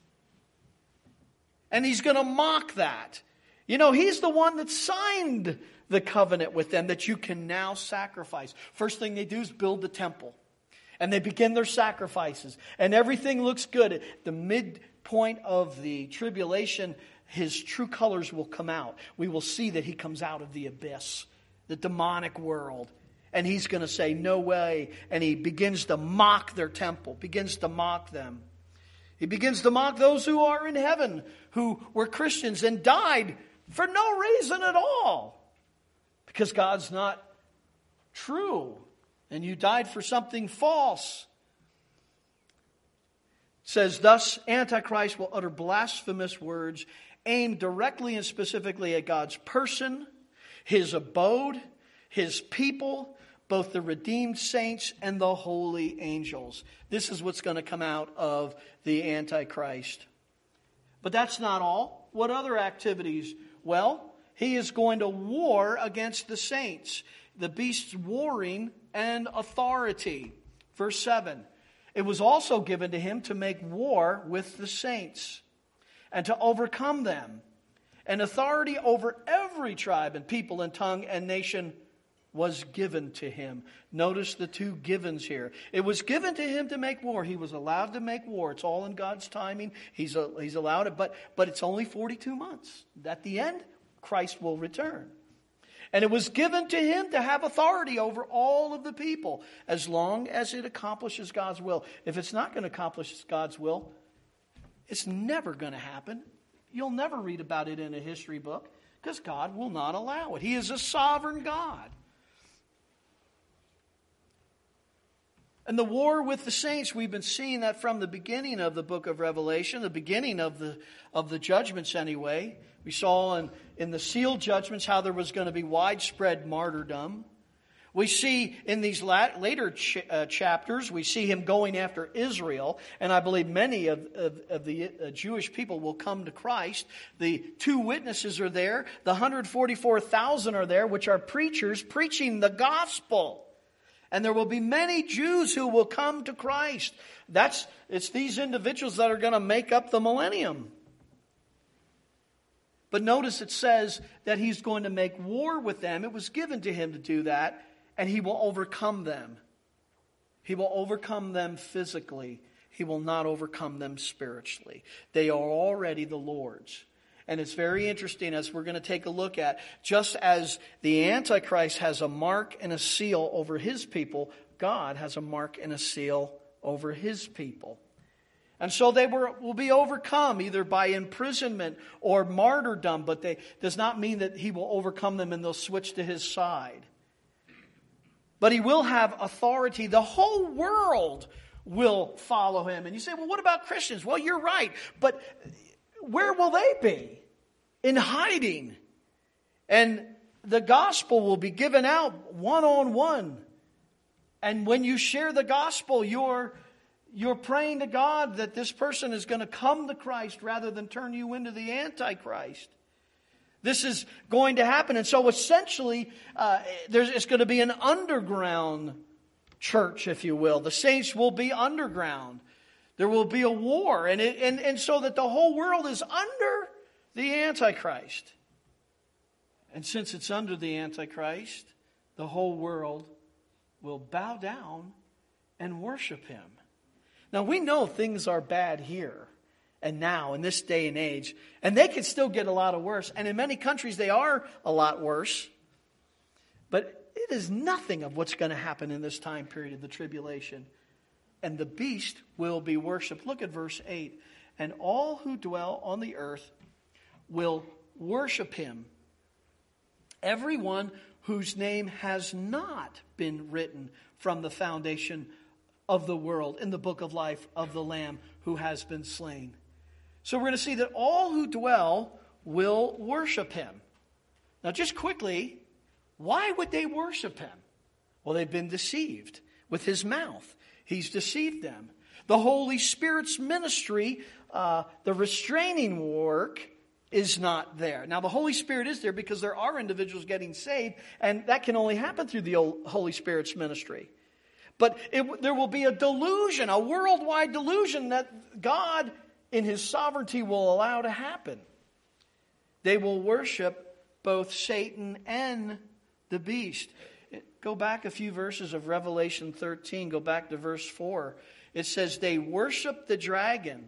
S1: And he's going to mock that. He's the one that signed the covenant with them that you can now sacrifice. First thing they do is build the temple. And they begin their sacrifices. And everything looks good. At the midpoint of the tribulation, his true colors will come out. We will see that he comes out of the abyss, the demonic world. And he's going to say, no way. And he begins to mock their temple, begins to mock them. He begins to mock those who are in heaven, who were Christians and died for no reason at all. Because God's not true. And you died for something false. It says, thus Antichrist will utter blasphemous words aimed directly and specifically at God's person, his abode, his people, both the redeemed saints and the holy angels. This is what's going to come out of the Antichrist. But that's not all. What other activities? Well, he is going to war against the saints. The beast's warring and authority. Verse 7. It was also given to him to make war with the saints and to overcome them. And authority over every tribe and people and tongue and nation was given to him. Notice the two givens here. It was given to him to make war. He was allowed to make war. It's all in God's timing. He's allowed it, but it's only 42 months. At the end, Christ will return. And it was given to him to have authority over all of the people as long as it accomplishes God's will. If it's not going to accomplish God's will, it's never going to happen. You'll never read about it in a history book because God will not allow it. He is a sovereign God. And the war with the saints, we've been seeing that from the beginning of the book of Revelation, the beginning of the judgments anyway. We saw in the sealed judgments how there was going to be widespread martyrdom. We see in these later chapters, we see him going after Israel. And I believe many of the Jewish people will come to Christ. The 2 witnesses are there. The 144,000 are there, which are preachers preaching the gospel. And there will be many Jews who will come to Christ. It's these individuals that are going to make up the millennium. But notice it says that he's going to make war with them. It was given to him to do that. And he will overcome them. He will overcome them physically. He will not overcome them spiritually. They are already the Lord's. And it's very interesting as we're going to take a look at, just as the Antichrist has a mark and a seal over his people, God has a mark and a seal over his people. And so they will be overcome either by imprisonment or martyrdom, but does not mean that he will overcome them and they'll switch to his side. But he will have authority. The whole world will follow him. And you say, well, what about Christians? Well, you're right. But where will they be? In hiding. And the gospel will be given out one-on-one. And when you share the gospel, you're praying to God that this person is going to come to Christ rather than turn you into the Antichrist. This is going to happen. And so essentially, it's going to be an underground church, if you will. The saints will be underground. There will be a war. And so that the whole world is under the Antichrist. And since it's under the Antichrist, the whole world will bow down and worship him. Now, we know things are bad here and now in this day and age. And they could still get a lot worse. And in many countries, they are a lot worse. But it is nothing of what's going to happen in this time period of the tribulation. And the beast will be worshipped. Look at verse 8. And all who dwell on the earth will worship him. Everyone whose name has not been written from the foundation of the world in the book of life of the Lamb who has been slain. So we're going to see that all who dwell will worship him. Now just quickly, why would they worship him? Well, they've been deceived with his mouth. He's deceived them. The Holy Spirit's ministry, the restraining work, is not there. Now, the Holy Spirit is there because there are individuals getting saved, and that can only happen through the Holy Spirit's ministry. But there will be a delusion, a worldwide delusion that God, in his sovereignty, will allow to happen. They will worship both Satan and the beast. Go back a few verses of Revelation 13. Go back to verse 4. It says they worship the dragon.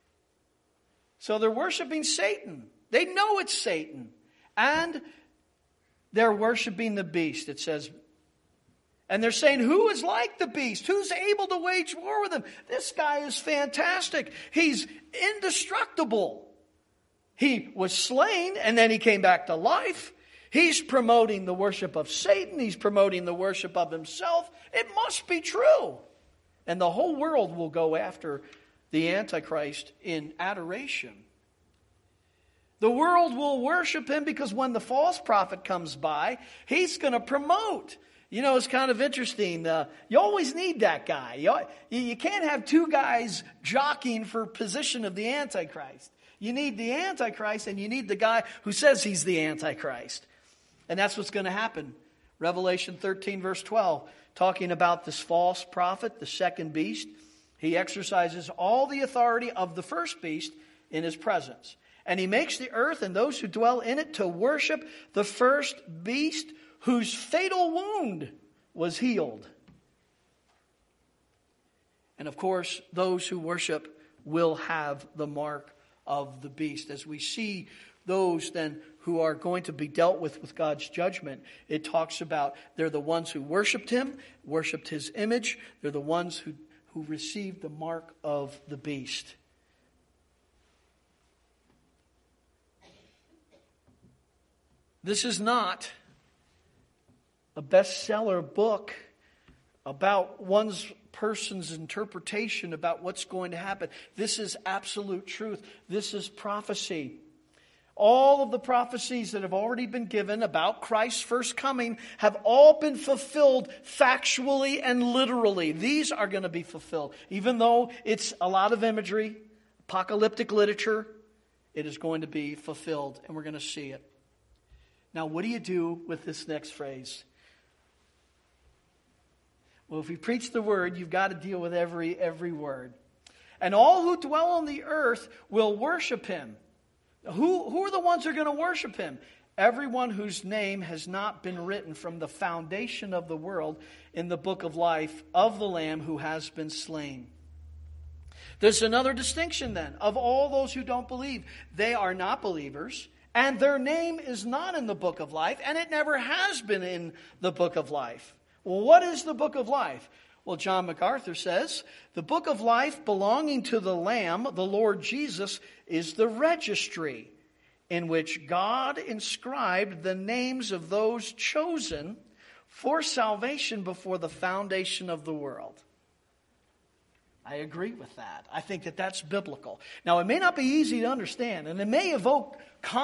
S1: So they're worshiping Satan. They know it's Satan. And they're worshiping the beast, it says. And they're saying, who is like the beast? Who's able to wage war with him? This guy is fantastic. He's indestructible. He was slain and then he came back to life. He's promoting the worship of Satan. He's promoting the worship of himself. It must be true. And the whole world will go after the Antichrist in adoration. The world will worship him because when the false prophet comes by, he's going to promote. You know, it's kind of interesting. You always need that guy. You can't have two guys jockeying for position of the Antichrist. You need the Antichrist and you need the guy who says he's the Antichrist. And that's what's going to happen. Revelation 13 verse 12, talking about this false prophet, the second beast. He exercises all the authority of the first beast in his presence. And he makes the earth and those who dwell in it to worship the first beast whose fatal wound was healed. And of course, those who worship will have the mark of the beast. As we see those then who are going to be dealt with God's judgment, it talks about they're the ones who worshiped him, worshiped his image. They're the ones who received the mark of the beast. This is not a bestseller book about one's person's interpretation about what's going to happen. This is absolute truth. This is prophecy. All of the prophecies that have already been given about Christ's first coming have all been fulfilled factually and literally. These are going to be fulfilled. Even though it's a lot of imagery, apocalyptic literature, it is going to be fulfilled, and we're going to see it. Now, what do you do with this next phrase? Well, if you preach the word, you've got to deal with every word. And all who dwell on the earth will worship him. Who are the ones who are going to worship him? Everyone whose name has not been written from the foundation of the world in the book of life of the Lamb who has been slain. There's another distinction then. Of all those who don't believe, they are not believers, and their name is not in the book of life, and it never has been in the book of life. Well, what is the book of life? Well, John MacArthur says, the book of life belonging to the Lamb, the Lord Jesus, is the registry in which God inscribed the names of those chosen for salvation before the foundation of the world. I agree with that. I think that that's biblical. Now, it may not be easy to understand, and it may evoke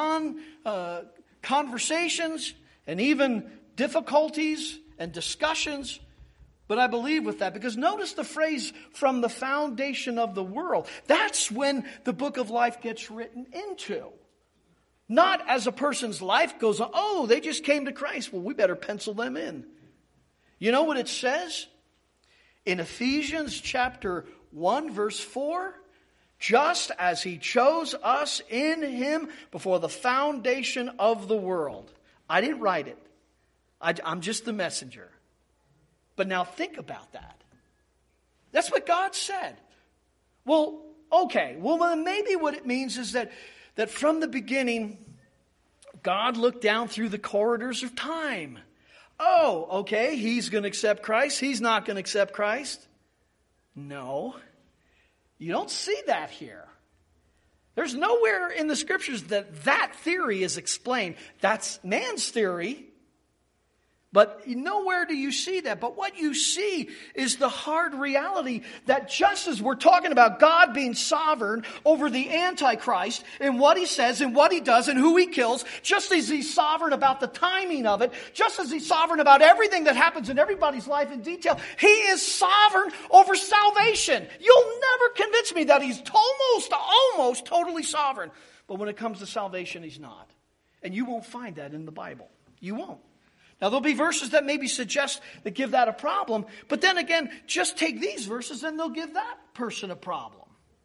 S1: conversations and even difficulties and discussions, but I believe with that, because notice the phrase, from the foundation of the world. That's when the book of life gets written into. Not as a person's life goes on, oh, they just came to Christ. Well, we better pencil them in. You know what it says? In Ephesians chapter 1, verse 4, just as he chose us in him before the foundation of the world. I didn't write it. I'm just the messenger. But now think about that. That's what God said. Well, okay. Well, then maybe what it means is that from the beginning, God looked down through the corridors of time. Oh, okay, he's going to accept Christ. He's not going to accept Christ. No. You don't see that here. There's nowhere in the scriptures that theory is explained. That's man's theory. But nowhere do you see that. But what you see is the hard reality that just as we're talking about God being sovereign over the Antichrist and what he says and what he does and who he kills, just as he's sovereign about the timing of it, just as he's sovereign about everything that happens in everybody's life in detail, he is sovereign over salvation. You'll never convince me that he's almost totally sovereign. But when it comes to salvation, he's not. And you won't find that in the Bible. You won't. Now, there'll be verses that maybe suggest that give that a problem. But then again, just take these verses and they'll give that person a problem.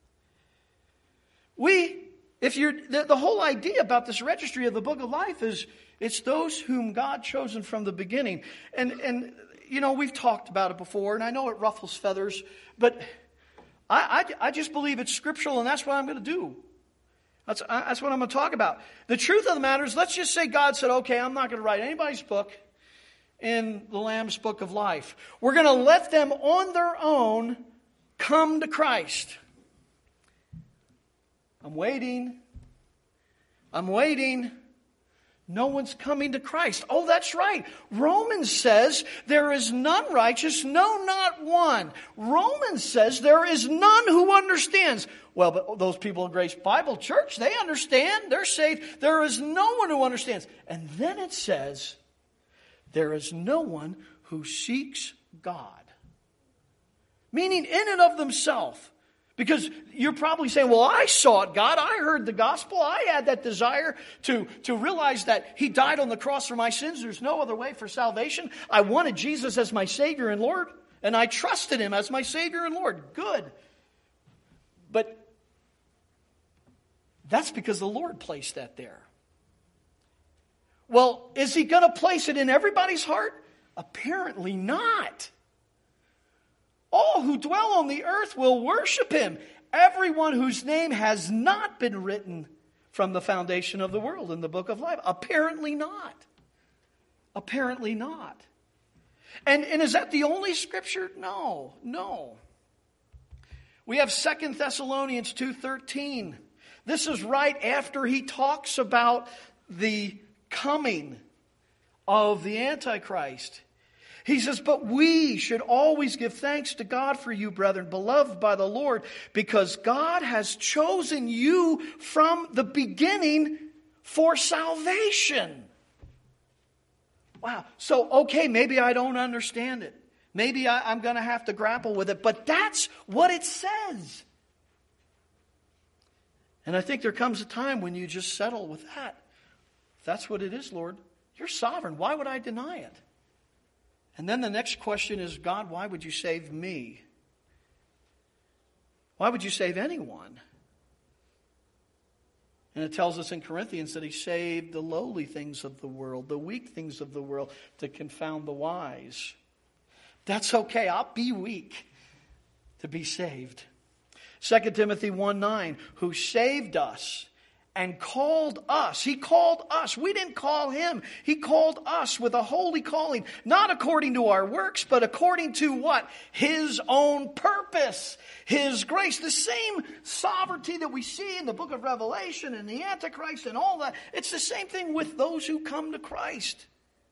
S1: The whole idea about this registry of the book of life is it's those whom God chosen from the beginning. And you know, we've talked about it before, and I know it ruffles feathers, but I just believe it's scriptural, and that's what I'm going to do. That's what I'm going to talk about. The truth of the matter is, let's just say God said, okay, I'm not going to write anybody's book in the Lamb's book of life. We're going to let them on their own come to Christ. I'm waiting. No one's coming to Christ. Oh, that's right. Romans says there is none righteous, no, not one. Romans says there is none who understands. Well, but those people in Grace Bible Church, they understand. They're saved. There is no one who understands. And then it says there is no one who seeks God. Meaning in and of themselves. Because you're probably saying, well, I sought God. I heard the gospel. I had that desire to realize that he died on the cross for my sins. There's no other way for salvation. I wanted Jesus as my Savior and Lord. And I trusted him as my Savior and Lord. Good. But that's because the Lord placed that there. Well, is he going to place it in everybody's heart? Apparently not. All who dwell on the earth will worship him. Everyone whose name has not been written from the foundation of the world in the book of life. Apparently not. Apparently not. And is that the only scripture? No. We have 2 Thessalonians 2:13. This is right after he talks about the coming of the Antichrist. He says, but we should always give thanks to God for you, brethren, beloved by the Lord, because God has chosen you from the beginning for salvation. Wow. So, okay, maybe I don't understand it. Maybe I'm going to have to grapple with it. But that's what it says. And I think there comes a time when you just settle with that. If that's what it is, Lord, you're sovereign. Why would I deny it? And then the next question is, God, why would you save me? Why would you save anyone? And it tells us in Corinthians that he saved the lowly things of the world, the weak things of the world, to confound the wise. That's okay. I'll be weak to be saved. 2 Timothy 1:9, who saved us and called us. He called us. We didn't call him. He called us with a holy calling, not according to our works, but according to what? His own purpose, his grace. The same sovereignty that we see in the book of Revelation and the Antichrist and all that. It's the same thing with those who come to Christ.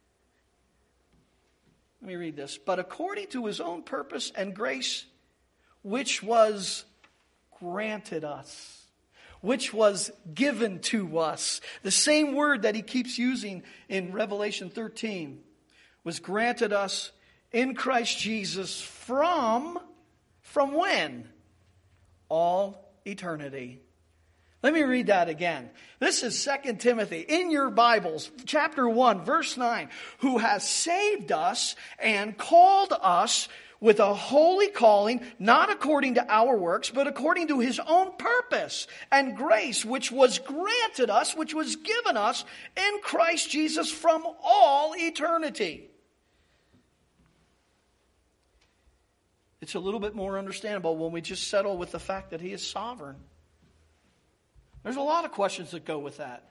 S1: Let me read this. But according to his own purpose and grace, which was granted us. Which was given to us. The same word that he keeps using in Revelation 13 was granted us in Christ Jesus from when? All eternity. Let me read that again. This is 2 Timothy in your Bibles, chapter 1, verse 9. Who has saved us and called us with a holy calling, not according to our works, but according to his own purpose and grace, which was granted us, which was given us in Christ Jesus from all eternity. It's a little bit more understandable when we just settle with the fact that he is sovereign. There's a lot of questions that go with that.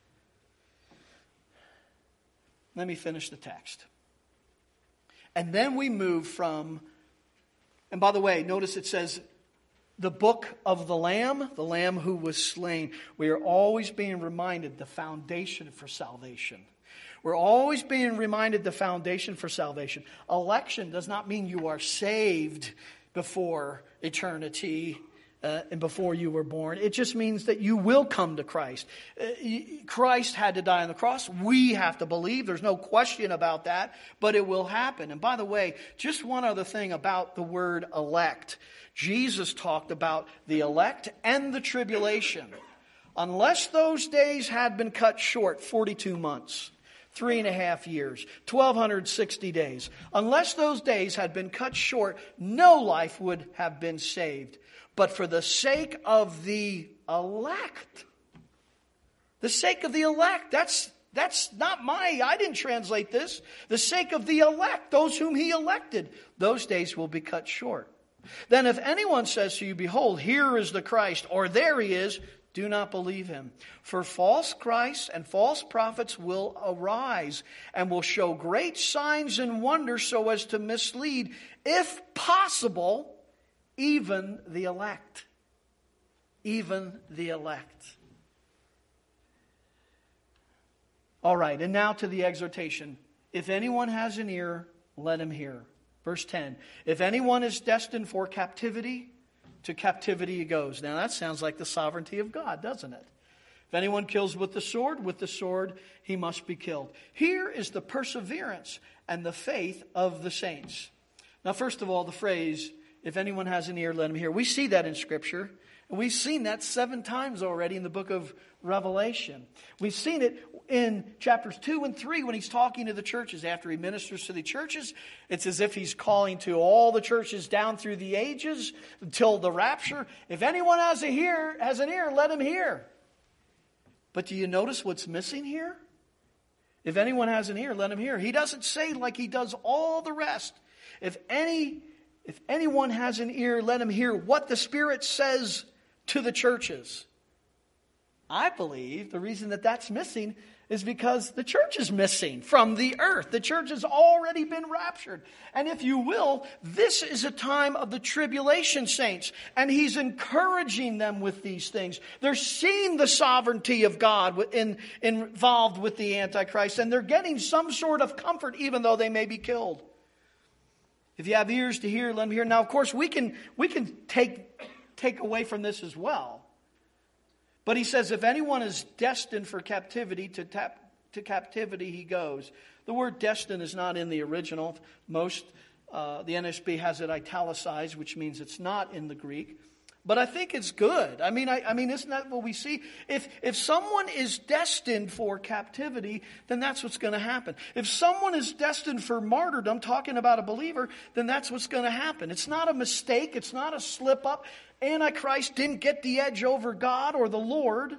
S1: Let me finish the text. And then we move from, and by the way, notice it says, the book of the Lamb who was slain. We are always being reminded the foundation for salvation. We're always being reminded the foundation for salvation. Election does not mean you are saved before eternity and before you were born. It just means that you will come to Christ. Christ had to die on the cross. We have to believe. There's no question about that, but it will happen. And by the way, just one other thing about the word elect. Jesus talked about the elect and the tribulation. Unless those days had been cut short, 42 months, 3.5 years, 1,260 days. Unless those days had been cut short, no life would have been saved. But for the sake of the elect, the sake of the elect, that's not I didn't translate this. The sake of the elect, those whom he elected, those days will be cut short. Then if anyone says to you, behold, here is the Christ, or there he is, do not believe him. For false Christs and false prophets will arise and will show great signs and wonders so as to mislead, if possible, even the elect. Even the elect. All right, and now to the exhortation. If anyone has an ear, let him hear. Verse 10. If anyone is destined for captivity, to captivity he goes. Now that sounds like the sovereignty of God, doesn't it? If anyone kills with the sword he must be killed. Here is the perseverance and the faith of the saints. Now first of all, the phrase, if anyone has an ear, let him hear. We see that in Scripture. And we've seen that 7 times already in the book of Revelation. We've seen it in chapters 2 and 3 when he's talking to the churches. After he ministers to the churches, it's as if he's calling to all the churches down through the ages until the rapture. If anyone has an ear, let him hear. But do you notice what's missing here? If anyone has an ear, let him hear. He doesn't say like he does all the rest. If anyone has an ear, let him hear what the Spirit says to the churches. I believe the reason that that's missing is because the church is missing from the earth. The church has already been raptured. And if you will, this is a time of the tribulation saints. And he's encouraging them with these things. They're seeing the sovereignty of God involved with the Antichrist. And they're getting some sort of comfort even though they may be killed. If you have ears to hear, let them hear. Now, of course, we can take away from this as well. But he says, if anyone is destined for captivity, to captivity he goes. The word destined is not in the original. The NSB has it italicized, which means it's not in the Greek. But I think it's good. I mean, isn't that what we see? If someone is destined for captivity, then that's what's going to happen. If someone is destined for martyrdom, talking about a believer, then that's what's going to happen. It's not a mistake. It's not a slip up. Antichrist didn't get the edge over God or the Lord.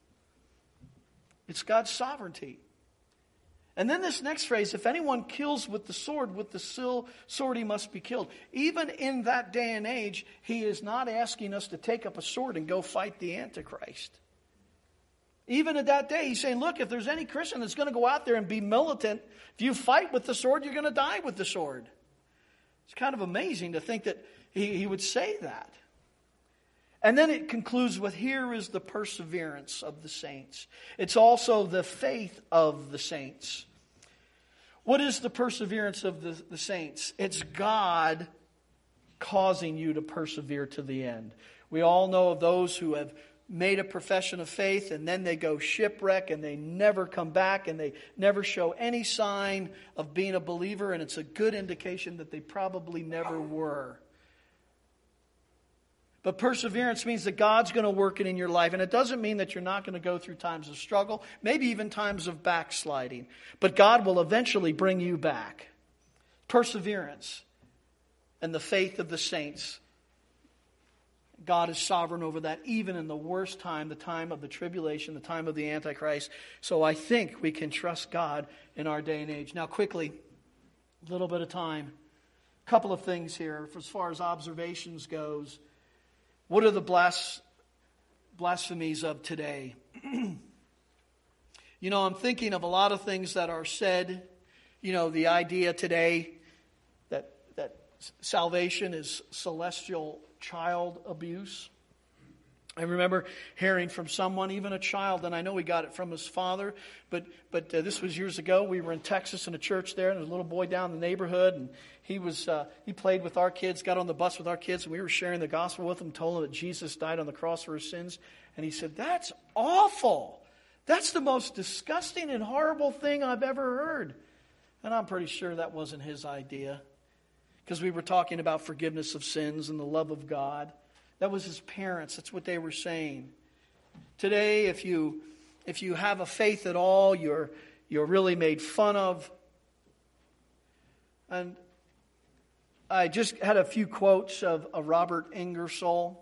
S1: It's God's sovereignty. And then this next phrase, if anyone kills with the sword he must be killed. Even in that day and age, he is not asking us to take up a sword and go fight the Antichrist. Even at that day, he's saying, look, if there's any Christian that's going to go out there and be militant, if you fight with the sword, you're going to die with the sword. It's kind of amazing to think that he would say that. And then it concludes with, here is the perseverance of the saints. It's also the faith of the saints. What is the perseverance of the saints? It's God causing you to persevere to the end. We all know of those who have made a profession of faith and then they go shipwreck and they never come back and they never show any sign of being a believer, and it's a good indication that they probably never were. But perseverance means that God's going to work it in your life. And it doesn't mean that you're not going to go through times of struggle, maybe even times of backsliding. But God will eventually bring you back. Perseverance and the faith of the saints. God is sovereign over that, even in the worst time, the time of the tribulation, the time of the Antichrist. So I think we can trust God in our day and age. Now quickly, a little bit of time. A couple of things here as far as observations goes. What are the blasphemies of today? I'm thinking of a lot of things that are said. The idea today that salvation is celestial child abuse. I remember hearing from someone, even a child, and I know he got it from his father, but this was years ago. We were in Texas in a church there, and there was a little boy down in the neighborhood, and he played with our kids, got on the bus with our kids, and we were sharing the gospel with him, told him that Jesus died on the cross for his sins, and he said, "That's awful. That's the most disgusting and horrible thing I've ever heard." And I'm pretty sure that wasn't his idea, because we were talking about forgiveness of sins and the love of God. That was his parents. That's what they were saying. Today, if you have a faith at all, you're really made fun of. And I just had a few quotes of Robert Ingersoll.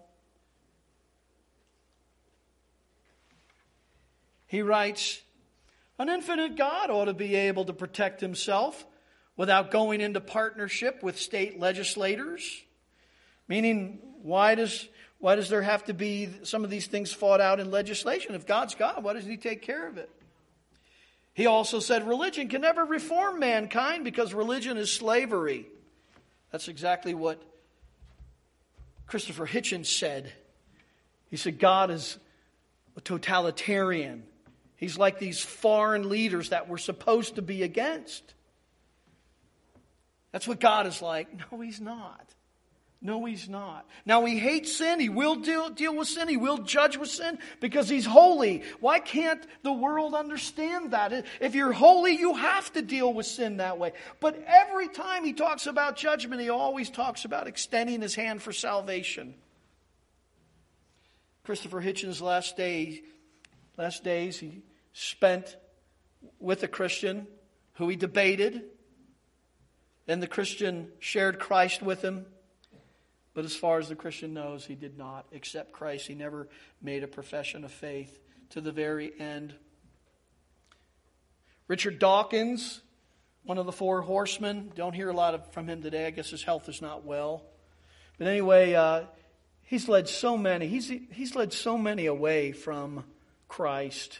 S1: He writes, "An infinite God ought to be able to protect himself without going into partnership with state legislators." Meaning, why does there have to be some of these things fought out in legislation? If God's God, why doesn't he take care of it? He also said religion can never reform mankind because religion is slavery. That's exactly what Christopher Hitchens said. He said God is a totalitarian. He's like these foreign leaders that we're supposed to be against. That's what God is like. No, he's not. No, he's not. Now, he hates sin. He will deal with sin. He will judge with sin because he's holy. Why can't the world understand that? If you're holy, you have to deal with sin that way. But every time he talks about judgment, he always talks about extending his hand for salvation. Christopher Hitchens' last days, he spent with a Christian who he debated. And the Christian shared Christ with him. But as far as the Christian knows, he did not accept Christ. He never made a profession of faith to the very end. Richard Dawkins, one of the four horsemen. Don't hear a lot from him today. I guess his health is not well. But anyway, he's led so many. He's led so many away from Christ.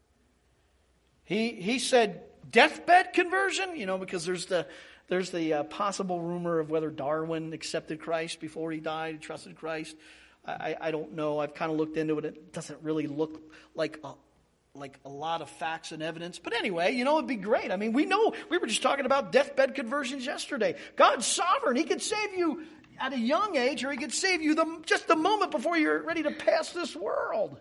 S1: He said deathbed conversion, because there's the possible rumor of whether Darwin accepted Christ before he died, trusted Christ. I don't know. I've kind of looked into it. It doesn't really look like a lot of facts and evidence. But anyway, it'd be great. I mean, we were just talking about deathbed conversions yesterday. God's sovereign. He could save you at a young age, or He could save you just the moment before you're ready to pass this world.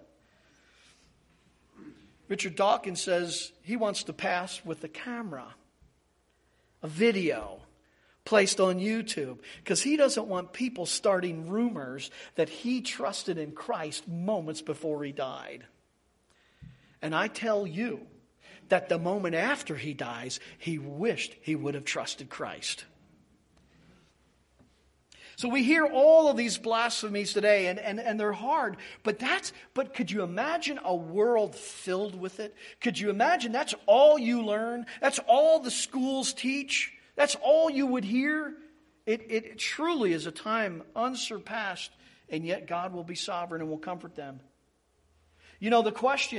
S1: Richard Dawkins says he wants to pass with a camera, a video placed on YouTube, because he doesn't want people starting rumors that he trusted in Christ moments before he died. And I tell you that the moment after he dies, he wished he would have trusted Christ. So we hear all of these blasphemies today, and they're hard. But could you imagine a world filled with it? Could you imagine that's all you learn? That's all the schools teach? That's all you would hear? It truly is a time unsurpassed, and yet God will be sovereign and will comfort them. The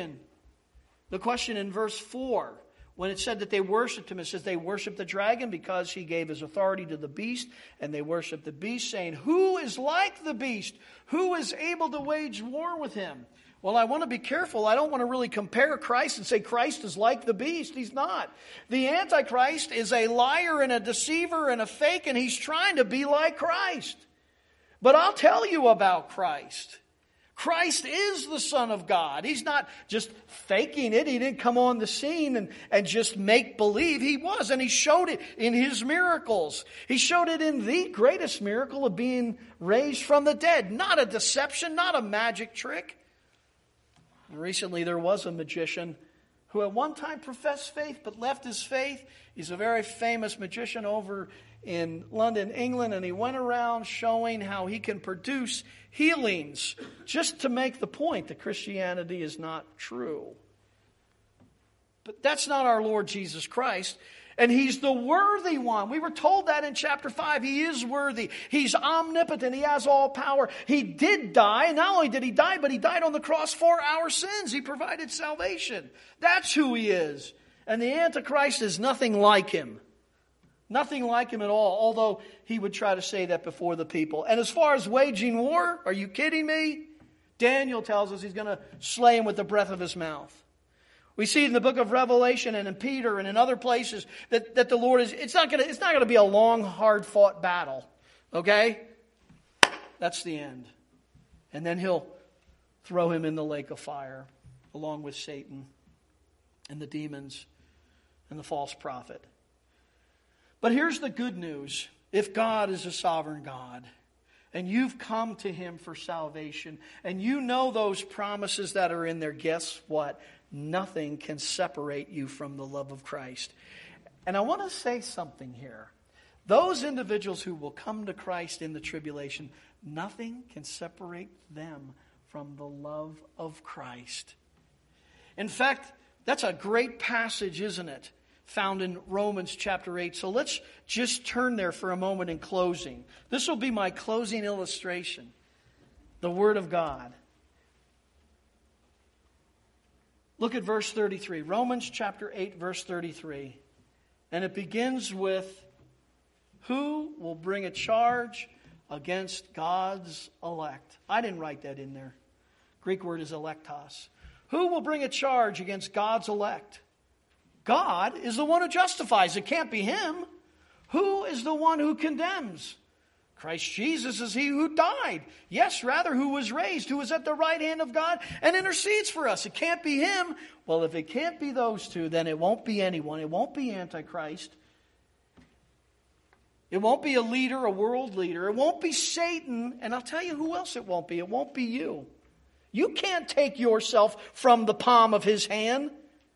S1: question in verse 4, when it said that they worshipped him, it says they worshipped the dragon because he gave his authority to the beast, and they worshipped the beast, saying, "Who is like the beast? Who is able to wage war with him?" Well, I want to be careful. I don't want to really compare Christ and say Christ is like the beast. He's not. The Antichrist is a liar and a deceiver and a fake, and he's trying to be like Christ. But I'll tell you about Christ. Christ is the Son of God. He's not just faking it. He didn't come on the scene and just make believe. He was, and he showed it in his miracles. He showed it in the greatest miracle of being raised from the dead. Not a deception, not a magic trick. And recently there was a magician who at one time professed faith but left his faith. He's a very famous magician over in London, England, and he went around showing how he can produce healings just to make the point that Christianity is not true. But that's not our Lord Jesus Christ. And He's the worthy one. We were told that in chapter 5. He is worthy. He's omnipotent. He has all power. He did die. And not only did He die, but He died on the cross for our sins. He provided salvation. That's who He is. And the Antichrist is nothing like Him. Nothing like Him at all, although he would try to say that before the people. And as far as waging war, are you kidding me? Daniel tells us he's going to slay him with the breath of his mouth. We see in the book of Revelation and in Peter and in other places that the Lord is, it's not going to be a long, hard-fought battle. Okay? That's the end. And then He'll throw him in the lake of fire along with Satan and the demons and the false prophet. But here's the good news. If God is a sovereign God, and you've come to Him for salvation, and you know those promises that are in there, guess what? Nothing can separate you from the love of Christ. And I want to say something here. Those individuals who will come to Christ in the tribulation, nothing can separate them from the love of Christ. In fact, that's a great passage, isn't it? Found in Romans chapter 8. So let's just turn there for a moment in closing. This will be my closing illustration. The Word of God. Look at verse 33. Romans chapter 8, verse 33. And it begins with, "Who will bring a charge against God's elect?" I didn't write that in there. Greek word is electos. Who will bring a charge against God's elect? God is the one who justifies. It can't be Him. Who is the one who condemns? Christ Jesus is He who died. Yes, rather, who was raised, who is at the right hand of God and intercedes for us. It can't be Him. Well, if it can't be those two, then it won't be anyone. It won't be Antichrist. It won't be a leader, a world leader. It won't be Satan. And I'll tell you who else it won't be. It won't be you. You can't take yourself from the palm of His hand.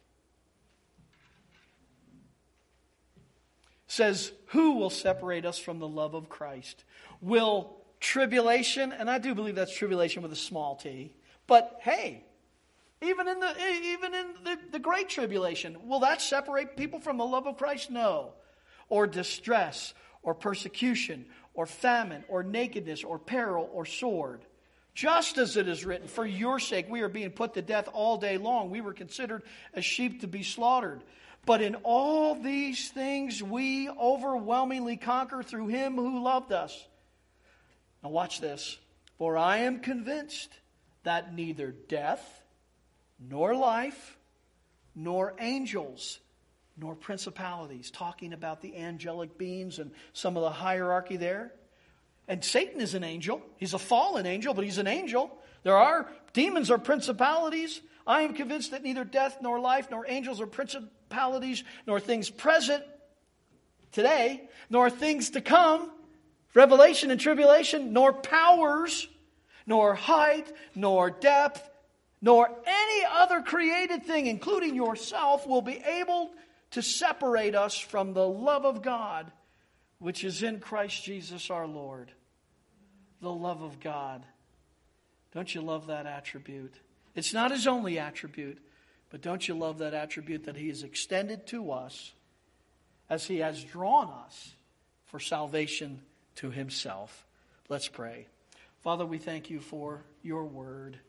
S1: Says, who will separate us from the love of Christ? Will tribulation, and I do believe that's tribulation with a small t, but hey, Even in the Great Tribulation. Will that separate people from the love of Christ? No. Or distress, or persecution, or famine, or nakedness, or peril, or sword. Just as it is written, for your sake we are being put to death all day long. We were considered as sheep to be slaughtered. But in all these things we overwhelmingly conquer through Him who loved us. Now watch this. For I am convinced that neither death, nor life, nor angels, nor principalities, talking about the angelic beings and some of the hierarchy there. And Satan is an angel. He's a fallen angel, but he's an angel. There are demons or principalities. I am convinced that neither death, nor life, nor angels or principalities, nor things present today, nor things to come, revelation and tribulation, nor powers, nor height, nor depth, nor any other created thing, including yourself, will be able to separate us from the love of God, which is in Christ Jesus our Lord. The love of God. Don't you love that attribute? It's not His only attribute, but don't you love that attribute that He has extended to us as He has drawn us for salvation to Himself? Let's pray. Father, we thank You for Your word.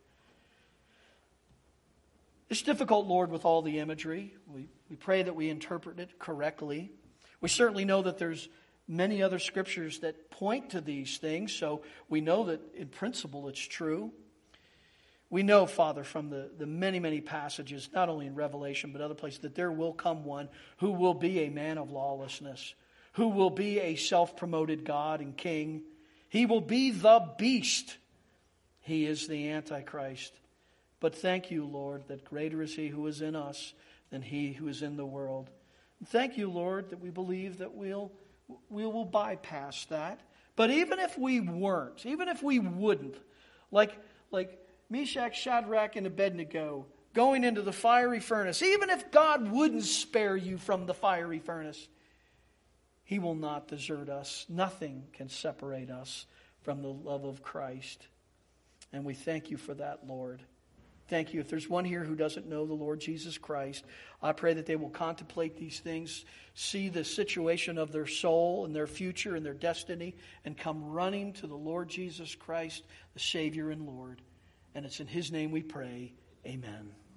S1: It's difficult, Lord, with all the imagery. We pray that we interpret it correctly. We certainly know that there's many other scriptures that point to these things, so we know that in principle it's true. We know, Father, from the many, many passages, not only in Revelation but other places, that there will come one who will be a man of lawlessness, who will be a self-promoted God and King. He will be the beast. He is the Antichrist. But thank You, Lord, that greater is He who is in us than he who is in the world. And thank You, Lord, that we believe that we will bypass that. But even if we weren't, even if we wouldn't, like Meshach, Shadrach, and Abednego going into the fiery furnace, even if God wouldn't spare you from the fiery furnace, He will not desert us. Nothing can separate us from the love of Christ. And we thank You for that, Lord. Thank You. If there's one here who doesn't know the Lord Jesus Christ, I pray that they will contemplate these things, see the situation of their soul and their future and their destiny, and come running to the Lord Jesus Christ, the Savior and Lord. And it's in His name we pray. Amen.